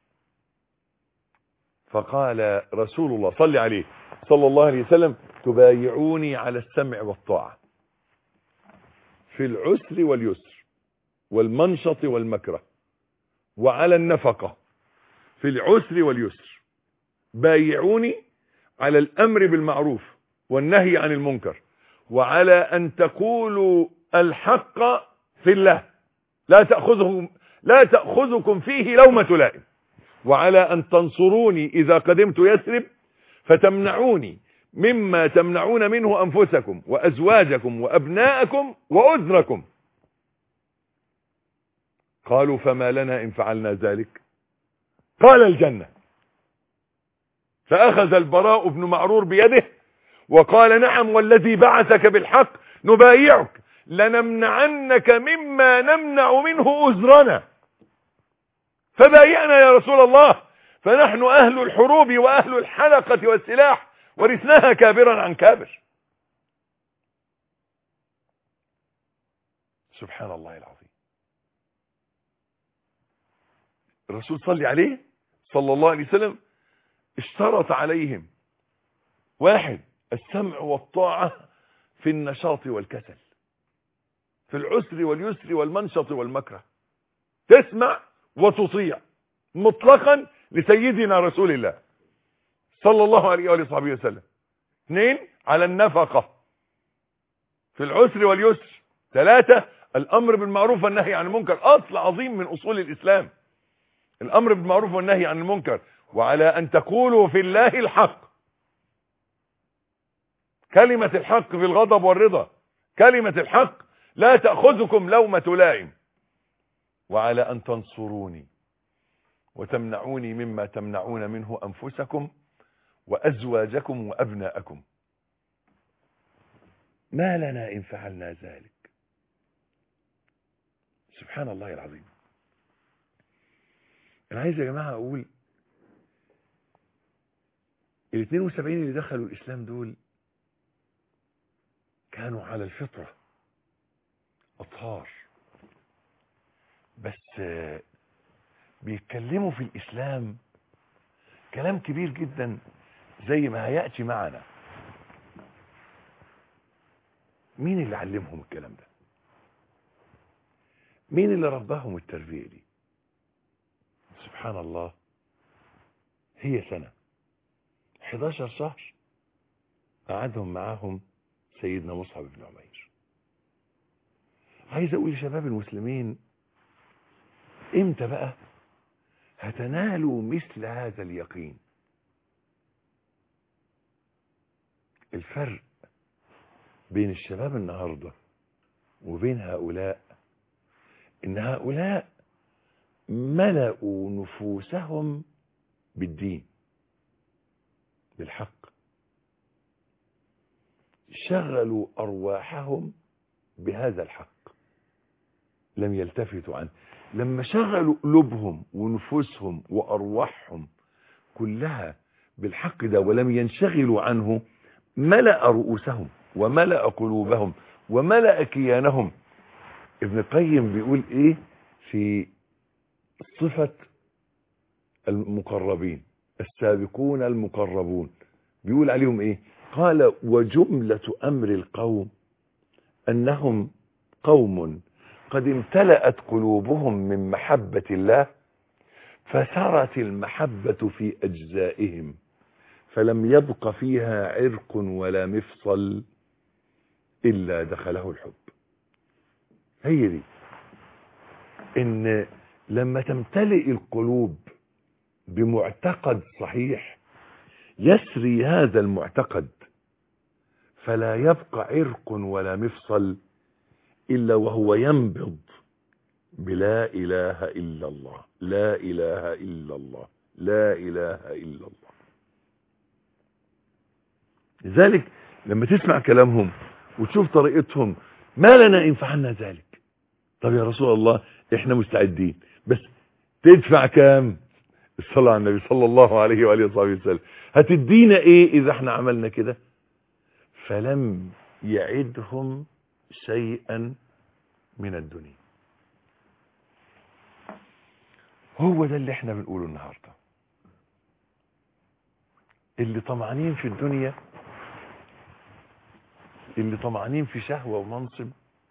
فقال رسول الله صلى عليه صلى الله عليه وسلم: تبايعوني على السمع والطاعة في العسر واليسر والمنشط والمكره، وعلى النفقة في العسر واليسر. بايعوني على الأمر بالمعروف والنهي عن المنكر، وعلى أن تقولوا الحق في الله لا تأخذهم لا تأخذكم فيه لومة لائم، وعلى أن تنصروني إذا قدمت يثرب فتمنعوني مما تمنعون منه أنفسكم وأزواجكم وأبناءكم وأذركم. قالوا: فما لنا إن فعلنا ذلك؟ قال: الجنة. فأخذ البراء بن معرور بيده وقال: نعم والذي بعثك بالحق نبايعك، لنمنعنك مما نمنع منه أزرنا. فبايعنا يا رسول الله، فنحن أهل الحروب وأهل الحلقة والسلاح، ورثناها كابرا عن كابر. سبحان الله العظيم. الرسول صلى عليه صلى الله عليه وسلم اشترط عليهم: واحد، السمع والطاعة في النشاط والكسل، في العسر واليسر والمنشط والمكره، تسمع وتطيع مطلقا لسيدنا رسول الله صلى الله عليه وآله وصحبه وسلم. اثنين، على النفقة في العسر واليسر. ثلاثة، الأمر بالمعروف والنهي عن المنكر، أصل عظيم من أصول الإسلام، الأمر بالمعروف والنهي عن المنكر. وعلى أن تقولوا في الله الحق، كلمة الحق في الغضب والرضا، كلمة الحق لا تأخذكم لومة لائم، وعلى أن تنصروني وتمنعوني مما تمنعون منه أنفسكم وأزواجكم وأبناءكم. ما لنا إن فعلنا ذلك. سبحان الله العظيم. أنا عايز يا جماعة أقول ال اثنين وسبعين اللي دخلوا الإسلام دول كانوا على الفطرة أطهار، بس بيتكلموا في الإسلام كلام كبير جدا زي ما هيأتي معنا. مين اللي علمهم الكلام ده؟ مين اللي رباهم التربية دي؟ سبحان الله. هي سنة حداشر شهر قعدهم معاهم سيدنا مصعب بن عمير. عايز اقول لشباب المسلمين، امتى بقى هتنالوا مثل هذا اليقين؟ الفرق بين الشباب النهاردة وبين هؤلاء ان هؤلاء ملأوا نفوسهم بالدين بالحق، شغلوا أرواحهم بهذا الحق، لم يلتفتوا عنه. لما شغلوا قلوبهم ونفوسهم وأرواحهم كلها بالحق ده ولم ينشغلوا عنه، ملأ رؤوسهم وملأ قلوبهم وملأ كيانهم. ابن القيم بيقول ايه في صفة المقربين السابقون المقربون؟ بيقول عليهم ايه؟ قال: وجملة امر القوم انهم قوم قد امتلأت قلوبهم من محبة الله، فسرت المحبة في اجزائهم، فلم يبق فيها عرق ولا مفصل الا دخله الحب. هي دي، ان لما تمتلئ القلوب بمعتقد صحيح يسري هذا المعتقد، فلا يبقى عرق ولا مفصل إلا وهو ينبض بلا إله إلا الله، لا إله إلا الله، لا إله إلا الله. لذلك لما تسمع كلامهم وتشوف طريقتهم، ما لنا إن فعلنا ذلك. طب يا رسول الله احنا مستعدين، بس تدفع كام؟ الصلاة على النبي صلى الله عليه وآله وصحبه وسلم. هتدينا ايه اذا احنا عملنا كده؟ فلم يعدهم شيئا من الدنيا. هو ده اللي احنا بنقوله النهاردة. اللي طمعانين في الدنيا، اللي طمعانين في شهوة ومنصب،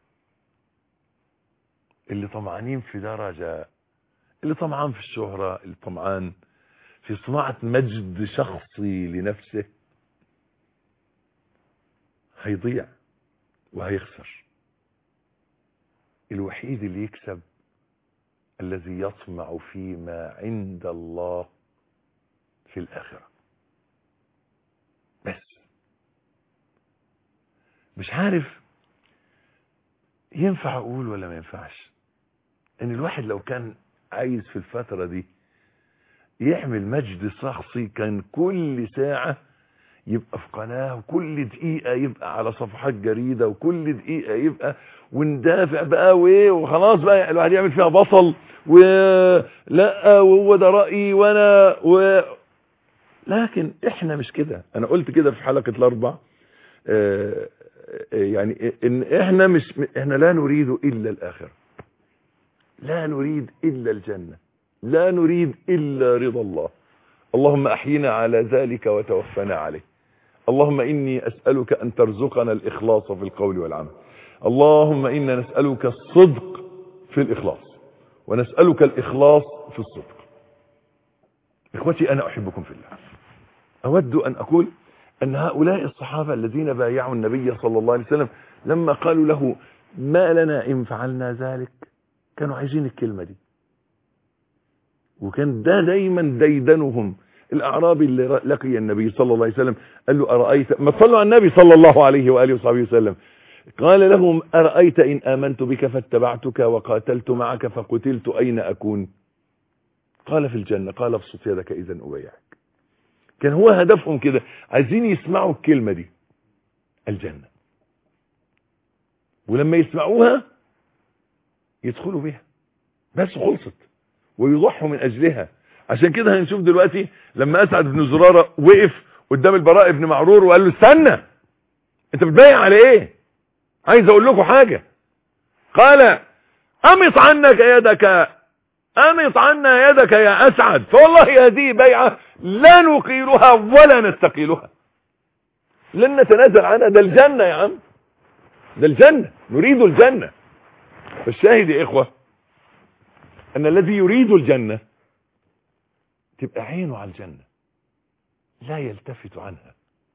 اللي طمعانين في درجة، اللي طمعان في الشهرة، اللي طمعان في صناعة مجد شخصي لنفسه، هيضيع وهيخسر. الوحيد اللي يكسب الذي يطمع فيما عند الله في الآخرة. بس مش عارف ينفع أقول ولا ما ينفعش ان الواحد لو كان عايز في الفترة دي يعمل مجد شخصي، كان كل ساعة يبقى في قناة، وكل دقيقة يبقى على صفحات جريدة، وكل دقيقة يبقى وندافع بقى وايه، وخلاص بقى الواحد يعمل فيها بطل، ولا وهو ده رأيي وانا و... لكن احنا مش كده. انا قلت كده في حلقة الاربع، اه يعني ان احنا مش احنا لا نريد الا الاخرة، لا نريد إلا الجنة، لا نريد إلا رضا الله. اللهم أحينا على ذلك وتوفنا عليه. اللهم إني أسألك أن ترزقنا الإخلاص في القول والعمل. اللهم إنا نسألك الصدق في الإخلاص، ونسألك الإخلاص في الصدق. إخوتي أنا أحبكم في الله. أود أن أقول أن هؤلاء الصحابة الذين بايعوا النبي صلى الله عليه وسلم لما قالوا له ما لنا إن فعلنا ذلك، كانوا عايزين الكلمة دي، وكان ده دايما ديدنهم الأعرابي اللي لقي النبي صلى الله عليه وسلم قال له أرأيت، ما تصلوا على النبي صلى الله عليه وآله وصحبه وسلم، قال لهم أرأيت إن آمنت بك فاتبعتك وقاتلت معك فقتلت أين أكون؟ قال في الجنة. قال ابسط يدك إذا أبايعك. كان هو هدفهم كده، عايزين يسمعوا الكلمة دي، الجنة، ولما يسمعوها يدخلوا بها بس، خلصت، ويضحوا من أجلها. عشان كده هنشوف دلوقتي لما أسعد بن زرارة وقف قدام البراء بن معرور وقال له استنى، انت بتبايع على ايه؟ عايز اقول لكم حاجة. قال امط عنك يدك، امط عنا يدك يا اسعد، فوالله هذه بيعة لا نقيلها ولا نستقيلها، لن نتنازل عنها، ده الجنة يا عم، ده الجنة، نريد الجنة. فالشاهد يا اخوة ان الذي يريد الجنة تبقى عينه على الجنة، لا يلتفت عنها.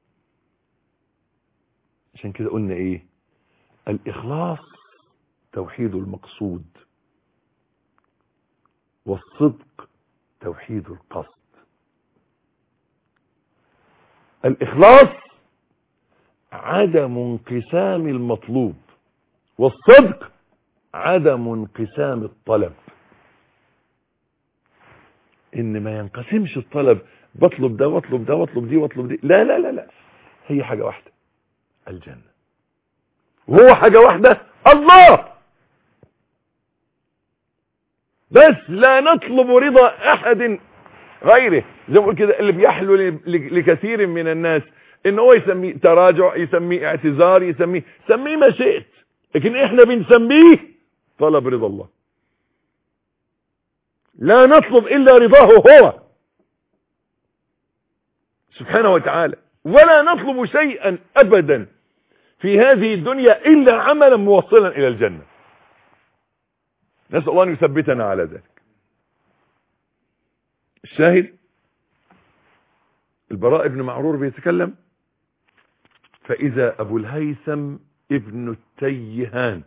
عشان كده قلنا ايه؟ الاخلاص توحيد المقصود، والصدق توحيد القصد. الاخلاص عدم انقسام المطلوب، والصدق عدم انقسام الطلب. ان ما ينقسمش الطلب، بطلب ده واطلب ده واطلب دي واطلب دي، لا لا لا لا، هي حاجة واحدة، الجنة، وهو حاجة واحدة، الله. بس لا نطلب رضا احد غيره. زي ما بقول كده، اللي بيحلو لكثير من الناس ان هو يسميه تراجع، يسميه اعتذار، يسميه سميه ما شئت، لكن احنا بنسميه طلب رضا الله. لا نطلب الا رضاه هو سبحانه وتعالى، ولا نطلب شيئا ابدا في هذه الدنيا الا عملا موصلا الى الجنة. نسأل الله ان يثبتنا على ذلك. الشاهد البراء بن معرور بيتكلم، فاذا ابو الهيثم ابن التيهان.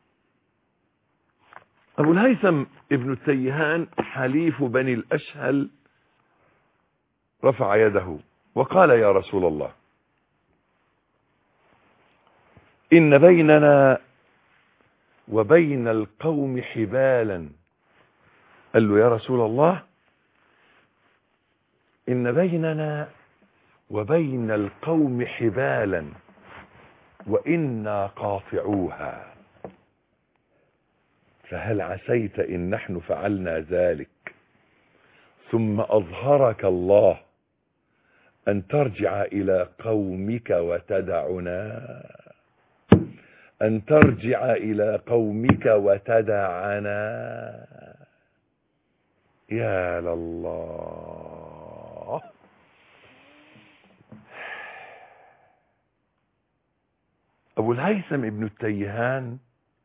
ابو الهيثم ابن التيهان حليف بني الاشهل رفع يده وقال يا رسول الله إن بيننا وبين القوم حبالا. قال له يا رسول الله إن بيننا وبين القوم حبالا وإنا قاطعوها، فهل عسيت إن نحن فعلنا ذلك ثم أظهرك الله أن ترجع إلى قومك وتدعنا، أن ترجع إلى قومك وتدعنا. يا لله. أبو الهيثم ابن التيهان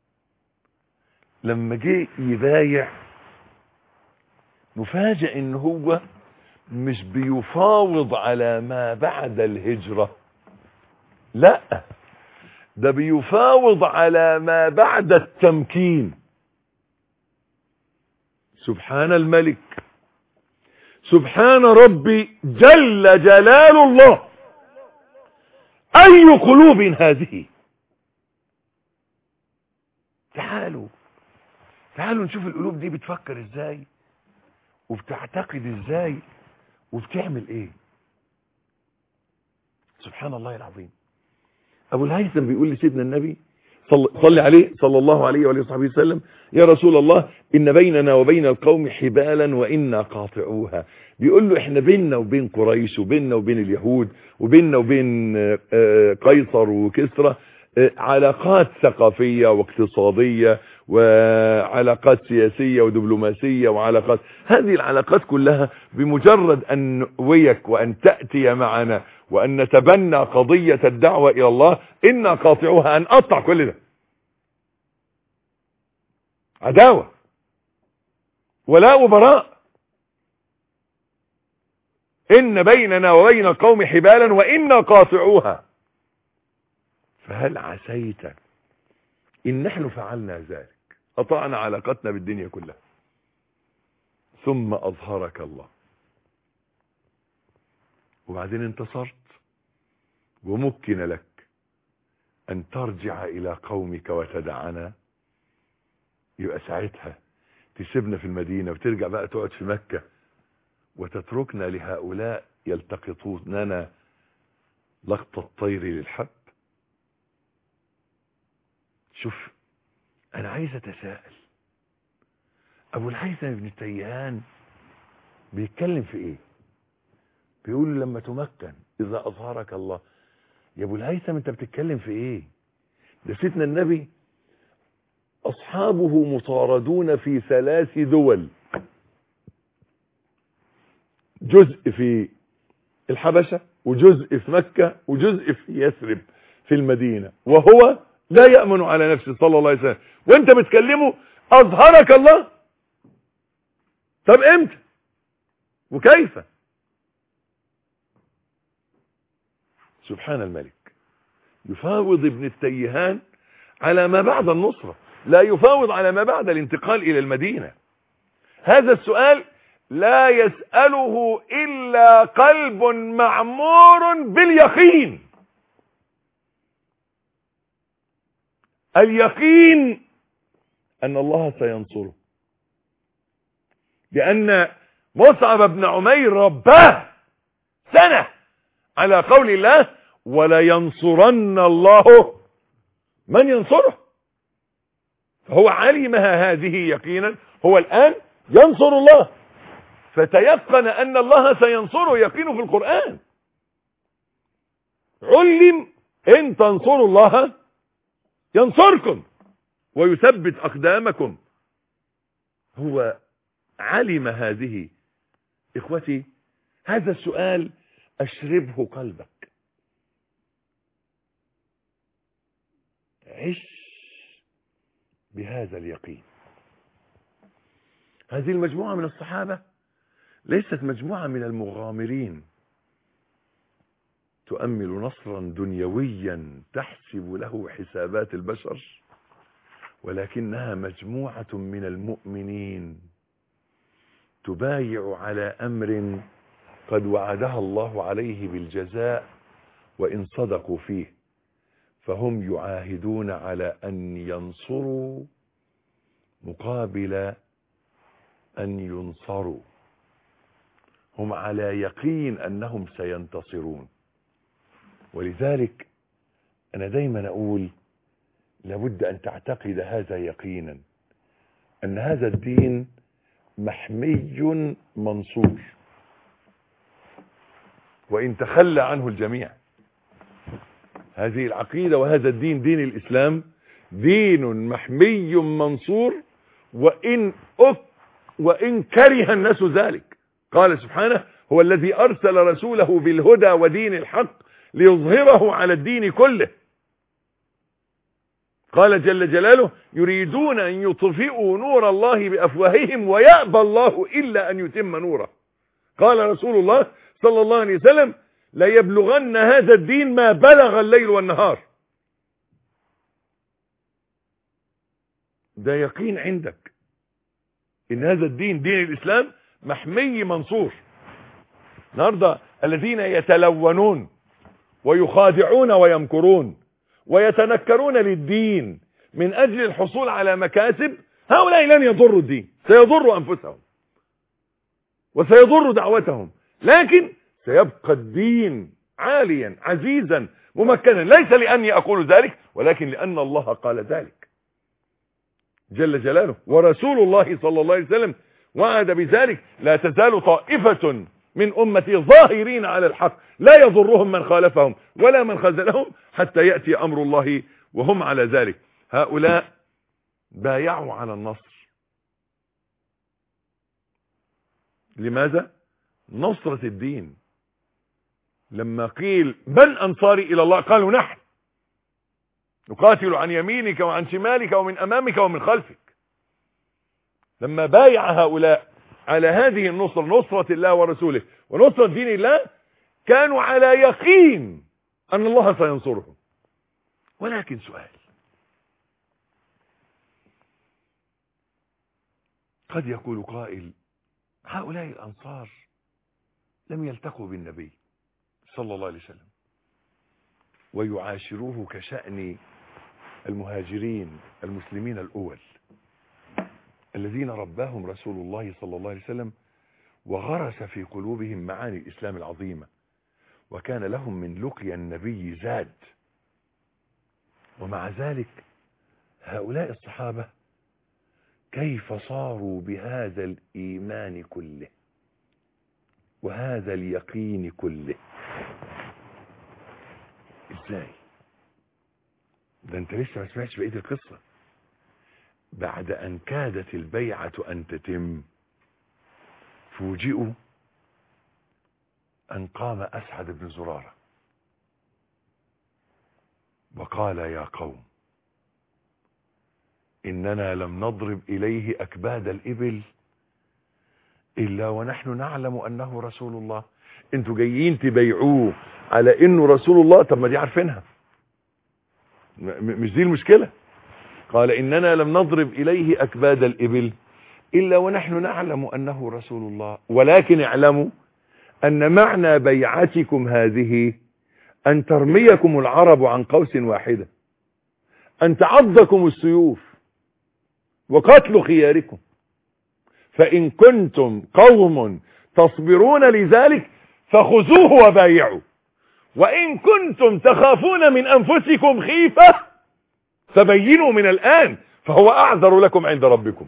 لما جه يبايع مفاجئ ان هو مش بيفاوض على ما بعد الهجرة، لا، ده بيفاوض على ما بعد التمكين. سبحان الملك، سبحان ربي جل جلال الله، أي قلوب هذه. تعالوا تعالوا نشوف القلوب دي بتفكر ازاي وبتعتقد ازاي وبتعمل ايه. سبحان الله العظيم. ابو الهيثم بيقول لسيدنا النبي صل, صل عليه صلى الله عليه وآله وصحبه وسلم يا رسول الله ان بيننا وبين القوم حبالا وإنا قاطعوها. بيقول له احنا بيننا وبين قريش وبيننا وبين اليهود وبيننا وبين قيصر وكسرى علاقات ثقافية واقتصادية وعلاقات سياسية ودبلوماسية وعلاقات. هذه العلاقات كلها بمجرد أن نؤويك وأن تأتي معنا وأن نتبنى قضية الدعوة إلى الله إنا قاطعوها، أن أقطع كل ده. عداوة ولاء وبراء. إن بيننا وبين القوم حبالا وإنا قاطعوها، فهل عسيت إن نحن فعلنا ذلك، قطعنا علاقتنا بالدنيا كلها، ثم أظهرك الله. وبعدين انتصرت ومكن لك أن ترجع إلى قومك وتدعنا، يبقى ساعتها تسيبنا في المدينة وترجع بقى تقعد في مكة وتتركنا لهؤلاء يلتقطوننا لقط الطير للحب. شوف، أنا عايز أتساءل، أبو الهيثم بن التيهان بيتكلم في إيه؟ بيقول لما تمكن إذا أظهرك الله. يا أبو الهيثم أنت بتتكلم في إيه؟ ده سيدنا النبي أصحابه مطاردون في ثلاث دول، جزء في الحبشة وجزء في مكة وجزء في يثرب في المدينة، وهو لا يأمن على نفسه صلى الله عليه وسلم، وانت بتكلمه أظهرك الله. طب امتى وكيف؟ سبحان الملك. يفاوض ابن التيهان على ما بعد النصرة، لا يفاوض على ما بعد الانتقال إلى المدينة. هذا السؤال لا يسأله إلا قلب معمور باليقين. اليقين أن الله سينصره، لأن مصعب بن عمير رباه سنة على قول الله ولا ينصرن الله من ينصره، فهو علمها هذه يقينا. هو الآن ينصر الله، فتيقن أن الله سينصره، يقينه في القرآن. علم إن تنصروا الله ينصركم ويثبت أقدامكم. هو علم هذه. إخوتي، هذا السؤال أشربه قلبك، عش بهذا اليقين. هذه المجموعة من الصحابة ليست مجموعة من المغامرين تؤمل نصرا دنيويا تحسب له حسابات البشر، ولكنها مجموعة من المؤمنين تبايع على أمر قد وعدها الله عليه بالجزاء وإن صدقوا فيه، فهم يعاهدون على أن ينصروا مقابل أن ينصروا. هم على يقين أنهم سينتصرون. ولذلك أنا دايما أقول لابد أن تعتقد هذا يقينا، أن هذا الدين محمي منصور، وإن تخلى عنه الجميع. هذه العقيدة وهذا الدين، دين الإسلام، دين محمي منصور، وإن أك وإن كره الناس ذلك. قال سبحانه هو الذي أرسل رسوله بالهدى ودين الحق ليظهره على الدين كله. قال جل جلاله يريدون أن يطفئوا نور الله بأفواههم ويأبى الله إلا أن يتم نوره. قال رسول الله صلى الله عليه وسلم لا يبلغن هذا الدين ما بلغ الليل والنهار. ده يقين عندك إن هذا الدين، دين الإسلام، محمي منصور. النهارده الذين يتلونون ويخادعون ويمكرون ويتنكرون للدين من أجل الحصول على مكاسب، هؤلاء لن يضروا الدين، سيضروا أنفسهم وسيضروا دعوتهم، لكن سيبقى الدين عاليا عزيزا ممكنا، ليس لأني أقول ذلك ولكن لأن الله قال ذلك جل جلاله، ورسول الله صلى الله عليه وسلم وعد بذلك. لا تزال طائفة من أمتي ظاهرين على الحق لا يضرهم من خالفهم ولا من خذلهم حتى يأتي أمر الله وهم على ذلك. هؤلاء بايعوا على النصر. لماذا؟ نصرة الدين. لما قيل من أنصاري إلى الله قالوا نحن نقاتل عن يمينك وعن شمالك ومن أمامك ومن خلفك. لما بايع هؤلاء على هذه النصرة، نصرة الله ورسوله ونصرة دين الله، كانوا على يقين أن الله سينصرهم. ولكن سؤال، قد يقول قائل هؤلاء الأنصار لم يلتقوا بالنبي صلى الله عليه وسلم ويعاشروه كشأن المهاجرين المسلمين الأول الذين رباهم رسول الله صلى الله عليه وسلم وغرس في قلوبهم معاني الإسلام العظيمة، وكان لهم من لقيا النبي زاد. ومع ذلك هؤلاء الصحابة كيف صاروا بهذا الإيمان كله وهذا اليقين كله؟ ازاي؟ ده انت لسه ما سمعتش بقية القصة. بعد ان كادت البيعة ان تتم فوجئوا ان قام اسعد بن زرارة وقال يا قوم اننا لم نضرب اليه اكباد الابل الا ونحن نعلم انه رسول الله. انتوا جايين تبيعوه على انه رسول الله، طب ما دي عارفينها، مش دي المشكلة. قال اننا لم نضرب اليه اكباد الابل الا ونحن نعلم انه رسول الله، ولكن اعلموا ان معنى بيعتكم هذه ان ترميكم العرب عن قوس واحدة، ان تعضكم السيوف وقتل خياركم، فان كنتم قوم تصبرون لذلك فخذوه وبايعوا، وإن كنتم تخافون من أنفسكم خيفة فبينوا من الآن فهو أعذر لكم عند ربكم.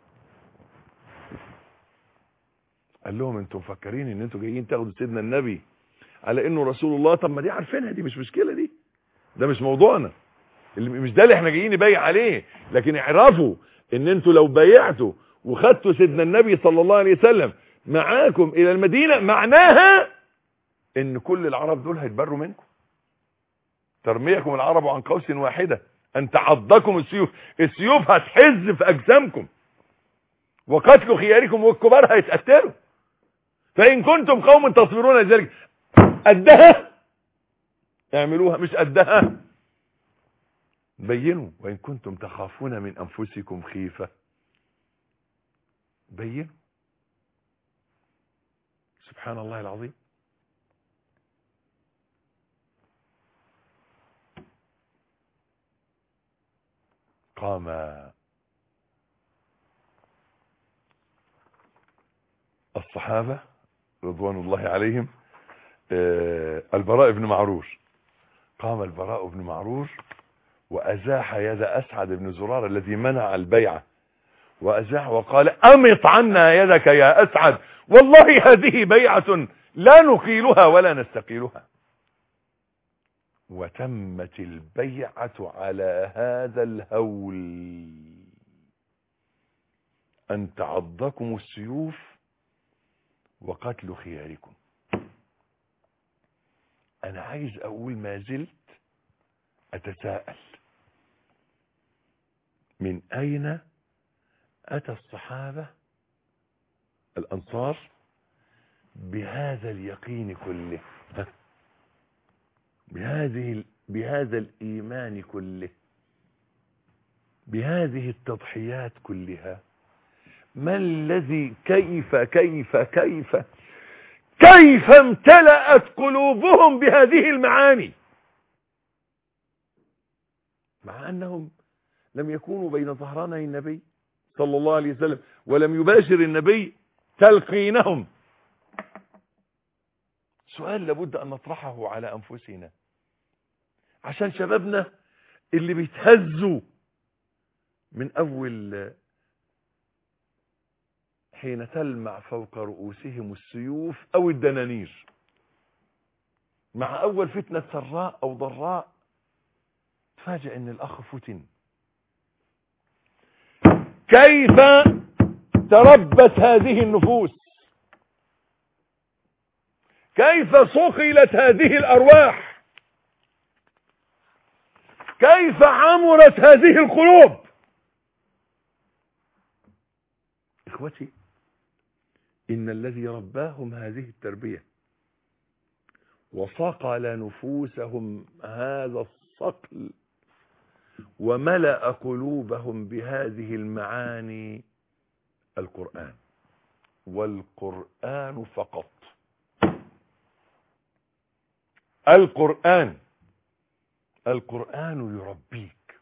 قال لهم انتم مفكرين ان انتم جايين تاخدوا سيدنا النبي على انه رسول الله؟ طب ما دي عارفينها، دي مش مشكلة، دي ده مش موضوعنا، مش ده اللي احنا جايين نبيع عليه. لكن اعرفوا ان انتم لو بايعتوا وخدتوا سيدنا النبي صلى الله عليه وسلم معاكم الى المدينة معناها ان كل العرب دول هيتبروا منكم، ترميكم العرب عن قوس واحدة، ان تعضكم السيوف، السيوف هتحز في اجسامكم، وقتل خياركم والكبار هيتقتلوا. فان كنتم قوم تصبرون لذلك، قدها اعملوها، مش قدها بينوا. وان كنتم تخافون من انفسكم خيفة بينوا. سبحان الله العظيم. قام الصحابة رضوان الله عليهم، البراء بن معرور، قام البراء بن معرور وأزاح يد أسعد بن زرار الذي منع البيعة، وأزاح وقال أمط عنا يدك يا أسعد، والله هذه بيعة لا نقيلها ولا نستقيلها. وتمت البيعة على هذا الهول، أن تعضكم السيوف وقتل خياركم. أنا عايز أقول ما زلت أتساءل من أين أتى الصحابة الأنصار بهذا اليقين كله، بهذه بهذا الإيمان كله، بهذه التضحيات كلها؟ ما الذي كيف كيف كيف كيف امتلأت قلوبهم بهذه المعاني مع أنهم لم يكونوا بين ظهراني النبي صلى الله عليه وسلم ولم يباشر النبي تلقينهم؟ سؤال لابد أن نطرحه على أنفسنا عشان شبابنا اللي بيتهزوا من أول حين تلمع فوق رؤوسهم السيوف أو الدنانير، مع أول فتنة سراء أو ضراء تفاجأ أن الأخ فتن. كيف تربت هذه النفوس؟ كيف صقلت هذه الأرواح؟ كيف عمرت هذه القلوب؟ إخوتي، إن الذي رباهم هذه التربية وصقل نفوسهم هذا الصقل وملأ قلوبهم بهذه المعاني القرآن، والقرآن فقط. القرآن القرآن يربيك.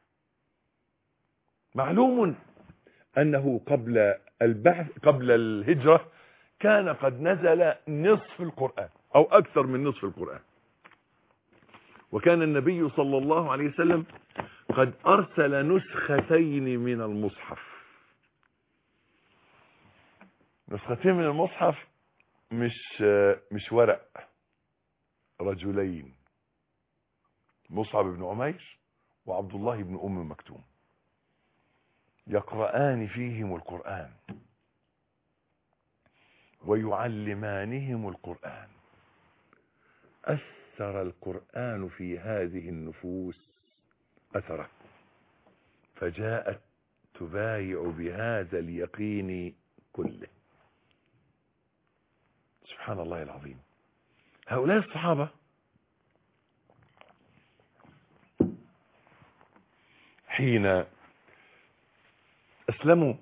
معلوم أنه قبل البعث قبل الهجرة كان قد نزل نصف القرآن أو أكثر من نصف القرآن، وكان النبي صلى الله عليه وسلم قد أرسل نسختين من المصحف. نسختين من المصحف مش مش ورق، رجلين، مصعب بن عمير وعبد الله بن أم مكتوم، يقرآن فيهم القرآن ويعلمانهم القرآن. أثر القرآن في هذه النفوس أثره، فجاءت تبايع بهذا اليقين كله. سبحان الله العظيم. هؤلاء الصحابة حين أسلموا،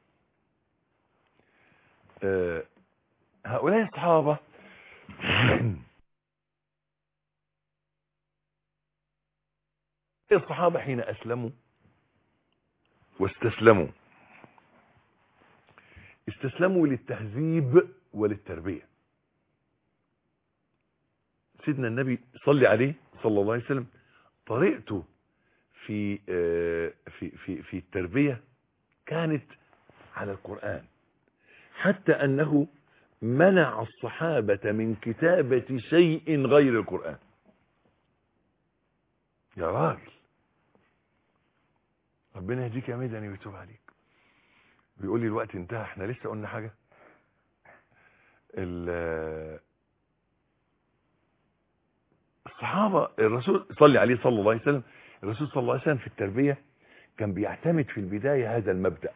هؤلاء الصحابة الصحابة حين أسلموا واستسلموا استسلموا للتهذيب وللتربية. سيدنا النبي صلى عليه صلى الله عليه وسلم طريقته في في في في التربية كانت على القرآن، حتى أنه منع الصحابة من كتابة شيء غير القرآن. يا راجل، ربنا يهديك يا ميداني ويتوب عليك. بيقول لي الوقت انتهى، احنا لسه قلنا حاجة. الصحابة الرسول صلى عليه صلى الله عليه وسلم الرسول صلى الله عليه وسلم في التربية كان بيعتمد في البداية هذا المبدأ: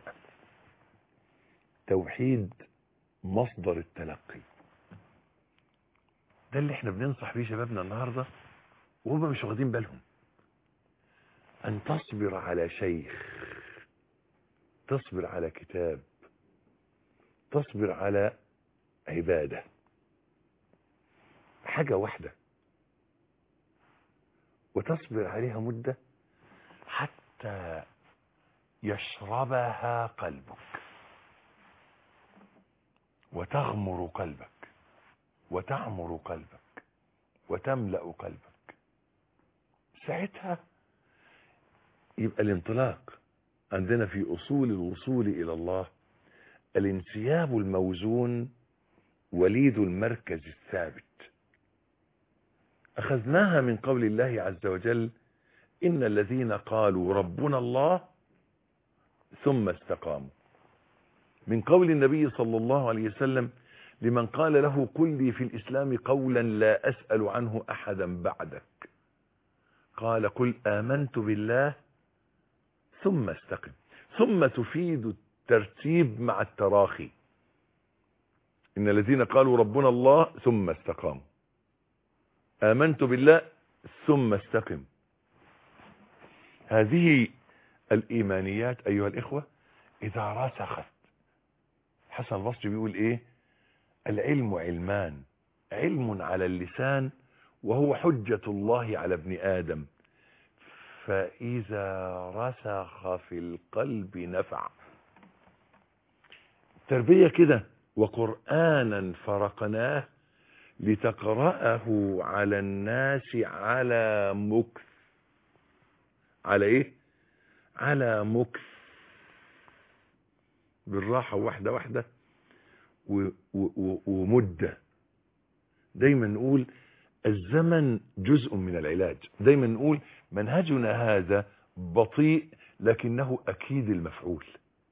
توحيد مصدر التلقي. ده اللي احنا بننصح بيه شبابنا النهاردة وهم مش واخدين بالهم. أن تصبر على شيخ، تصبر على كتاب، تصبر على عبادة، حاجة واحدة، وتصبر عليها مدة حتى يشربها قلبك وتغمر قلبك وتعمر قلبك وتملأ قلبك. ساعتها يبقى الانطلاق عندنا في أصول الوصول إلى الله الانسياب الموزون وليد المركز الثابت. أخذناها من قول الله عز وجل: إن الذين قالوا ربنا الله ثم استقاموا. من قول النبي صلى الله عليه وسلم لمن قال له: قل لي في الإسلام قولا لا أسأل عنه أحدا بعدك، قال: قل آمنت بالله ثم استقم. ثم تفيد الترتيب مع التراخي. إن الذين قالوا ربنا الله ثم استقاموا، آمنت بالله ثم استقم. هذه الإيمانيات أيها الإخوة إذا رسخت، حسن البصري بيقول إيه: العلم علمان، علم على اللسان وهو حجة الله على ابن آدم، فإذا رسخ في القلب نفع. تربية كده: وقرآنا فرقناه لتقرأه على الناس على مكث. على ايه؟ على مكث، بالراحة، واحدة واحدة ومدة. دايما نقول الزمن جزء من العلاج. دايما نقول منهجنا هذا بطيء لكنه أكيد المفعول.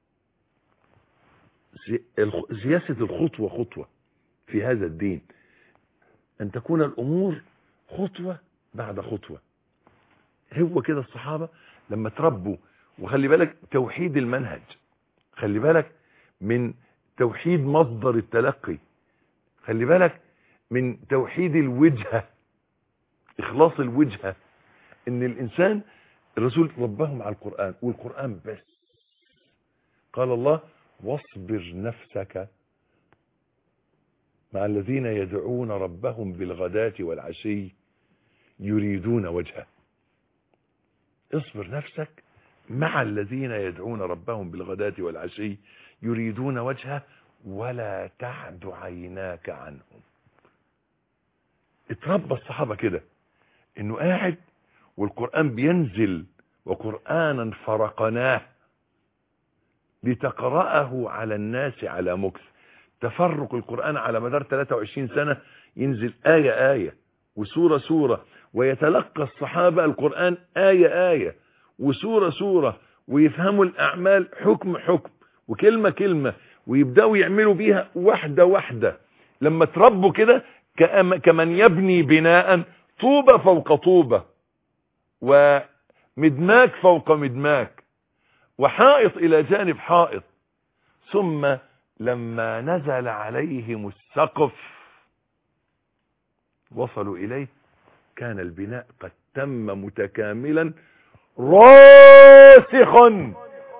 سياسة الخطوة خطوة في هذا الدين، أن تكون الأمور خطوة بعد خطوة. هو كده الصحابة لما تربوا. وخلي بالك توحيد المنهج، خلي بالك من توحيد مصدر التلقي، خلي بالك من توحيد الوجهة، إخلاص الوجهة. إن الإنسان، الرسول ربهم على القرآن، والقرآن بس. قال الله: واصبر نفسك مع الذين يدعون ربهم بالغداة والعشي يريدون وجهه. اصبر نفسك مع الذين يدعون ربهم بالغداة والعشي يريدون وجهه ولا تعد عيناك عنهم. اتربى الصحابة كده، انه قاعد والقرآن بينزل وقرآنا فرقناه لتقرأه على الناس على مكث. تفرق القرآن على مدار ثلاثة وعشرين سنة، ينزل آية آية وسورة سورة، ويتلقى الصحابة القرآن آية آية وسورة سورة، ويفهموا الأعمال حكم حكم وكلمة كلمة، ويبدأوا يعملوا بيها واحدة واحدة. لما تربوا كده كمن يبني بناء طوبة فوق طوبة ومدماك فوق مدماك وحائط إلى جانب حائط، ثم لما نزل عليهم السقف وصلوا إليه كان البناء قد تم متكاملا راسخا.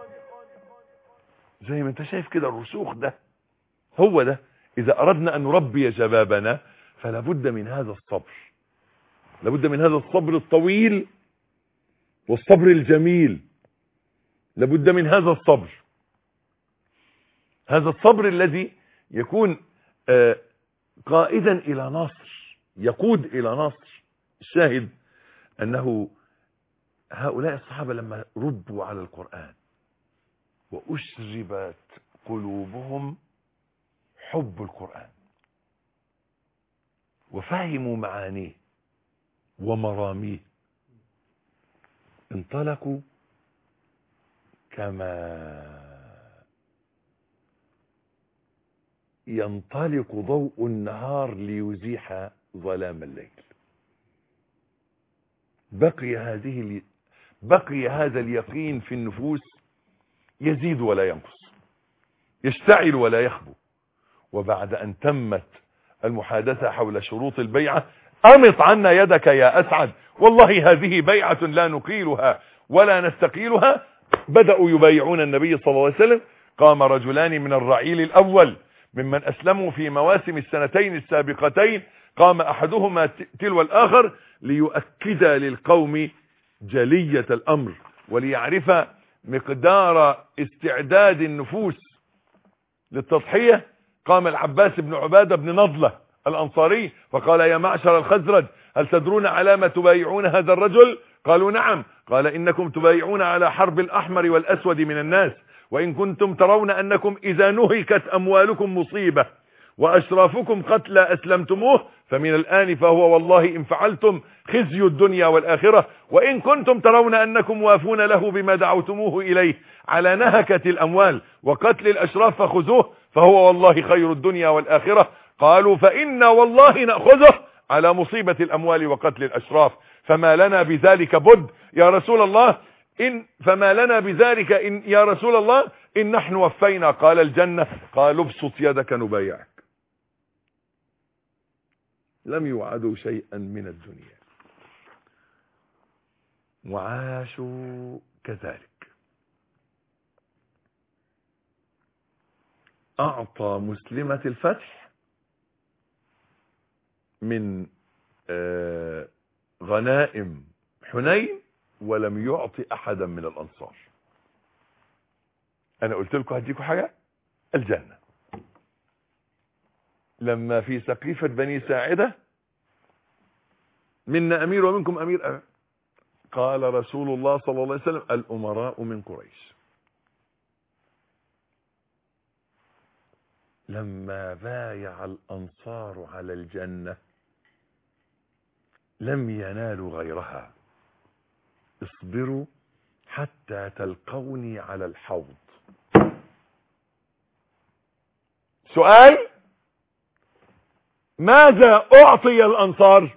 زي ما انت شايف كده الرسوخ ده هو ده. إذا أردنا أن نربي شبابنا فلا بد من هذا الصبر، لابد من هذا الصبر الطويل والصبر الجميل، لابد من هذا الصبر، هذا الصبر الذي يكون قائدا إلى نصر، يقود إلى نصر. الشاهد أنه هؤلاء الصحابة لما ربوا على القرآن وأشربت قلوبهم حب القرآن وفهموا معانيه ومراميه، انطلقوا كما ينطلق ضوء النهار ليزيح ظلام الليل. بقي هذه بقي هذا اليقين في النفوس يزيد ولا ينقص، يشتعل ولا يخبو. وبعد أن تمت المحادثة حول شروط البيعة، أمط عنا يدك يا أسعد، والله هذه بيعة لا نقيلها ولا نستقيلها. بدأوا يبايعون النبي صلى الله عليه وسلم. قام رجلان من الرعيل الأول ممن أسلموا في مواسم السنتين السابقتين، قام أحدهما تلو الآخر ليؤكد للقوم جلية الأمر وليعرف مقدار استعداد النفوس للتضحية. قام العباس بن عبادة بن نضلة الأنصاري فقال: يا معشر الخزرج، هل تدرون على ما تبايعون هذا الرجل؟ قالوا: نعم. قال: إنكم تبايعون على حرب الأحمر والأسود من الناس، وإن كنتم ترون أنكم إذا نهكت أموالكم مصيبة وأشرافكم قتلى أسلمتموه، فمن الآن فهو والله إن فعلتم خزي الدنيا والآخرة، وإن كنتم ترون أنكم وافون له بما دعوتموه إليه على نهكة الأموال وقتل الأشراف فخذوه، فهو والله خير الدنيا والآخرة. قالوا: فإنا والله نأخذه على مصيبة الأموال وقتل الأشراف، فما لنا بذلك بد يا رسول الله إن فما لنا بذلك إن يا رسول الله إن نحن وفينا. قال: الجنة. قالوا: ابسط يدك نبايعك. لم يوعدوا شيئا من الدنيا وعاشوا كذلك. أعطى مسلمة الفتح من آه غنائم حنين ولم يعطي أحدا من الأنصار. أنا قلت لكم هديكم حاجة، الجنة. لما في سقيفة بني ساعدة منا أمير ومنكم أمير أمير، قال رسول الله صلى الله عليه وسلم: الأمراء من قريش. لما بايع الأنصار على الجنة لم ينالوا غيرها. اصبروا حتى تلقوني على الحوض. سؤال: ماذا أعطي الأنصار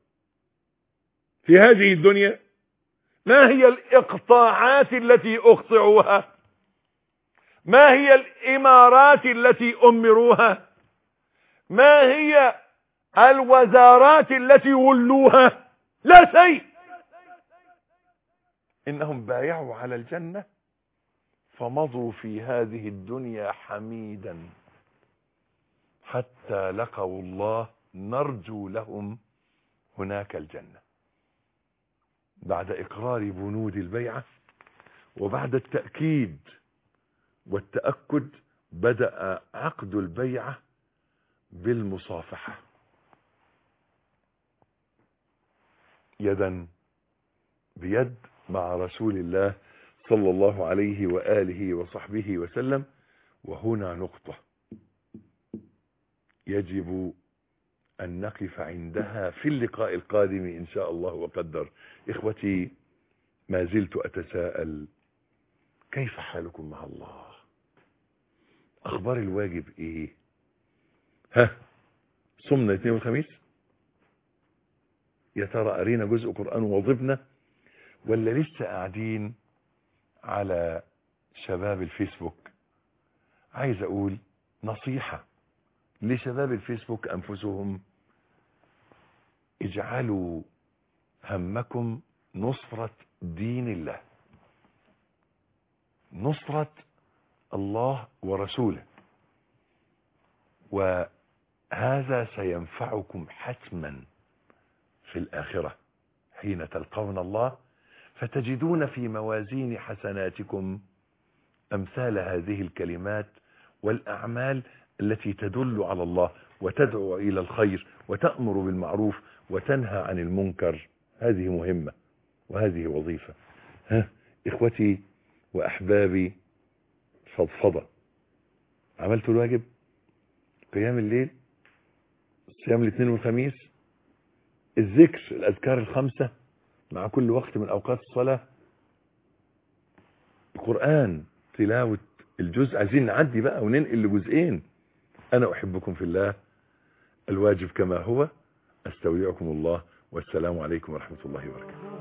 في هذه الدنيا؟ ما هي الإقطاعات التي أقطعوها؟ ما هي الإمارات التي أمروها؟ ما هي الوزارات التي ولوها؟ لا شيء. إنهم بايعوا على الجنة فمضوا في هذه الدنيا حميدا حتى لقوا الله، نرجو لهم هناك الجنة. بعد إقرار بنود البيعة وبعد التأكيد والتأكد بدأ عقد البيعة بالمصافحة، يدا بيد مع رسول الله صلى الله عليه وآله وصحبه وسلم. وهنا نقطة يجب أن نقف عندها في اللقاء القادم إن شاء الله وقدر. إخوتي، ما زلت أتساءل كيف حالكم مع الله؟ أخبار الواجب إيه؟ ها، صمنا الاثنين والخميس؟ يا ترى قرينا جزء قرآن ووظبنا ولا لسه قاعدين على شباب الفيسبوك؟ عايز أقول نصيحة لشباب الفيسبوك أنفسهم: اجعلوا همكم نصرة دين الله، نصرة الله ورسوله، وهذا سينفعكم حتما في الآخرة حين تلقون الله، فتجدون في موازين حسناتكم أمثال هذه الكلمات والأعمال التي تدل على الله وتدعو إلى الخير وتأمر بالمعروف وتنهى عن المنكر. هذه مهمة وهذه وظيفة. ها إخوتي وأحبابي، فضفضة. عملتوا الواجب؟ قيام الليل، صيام الاثنين والخميس، الذكر، الأذكار الخمسة مع كل وقت من أوقات الصلاة، القرآن، تلاوة الجزء. عايزين نعدي بقى وننقل لجزئين. أنا أحبكم في الله. الواجب كما هو. أستودعكم الله، والسلام عليكم ورحمة الله وبركاته.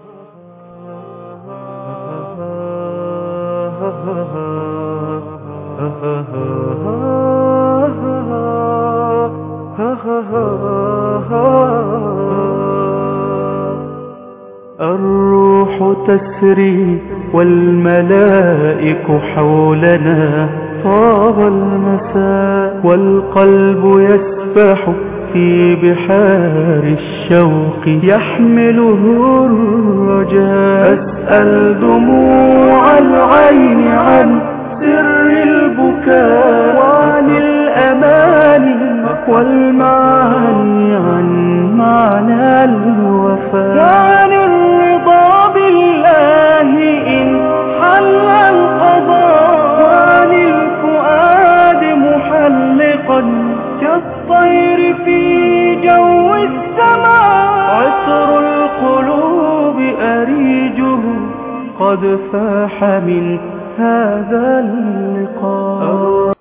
الروح تسري والملائك حولنا، طاب المساء والقلب يسبح في بحار الشوق يحمله الرجاء. أسأل دموع العين عن سر البكاء وعن الأماني والمعاني عن معنى الوفاء، وعن الرضا بالله إن حل القضاء، وعن الفؤاد محلقا كالطير في جو السماء. عطر القلوب أريجه قد فاح من هذا اللقاء.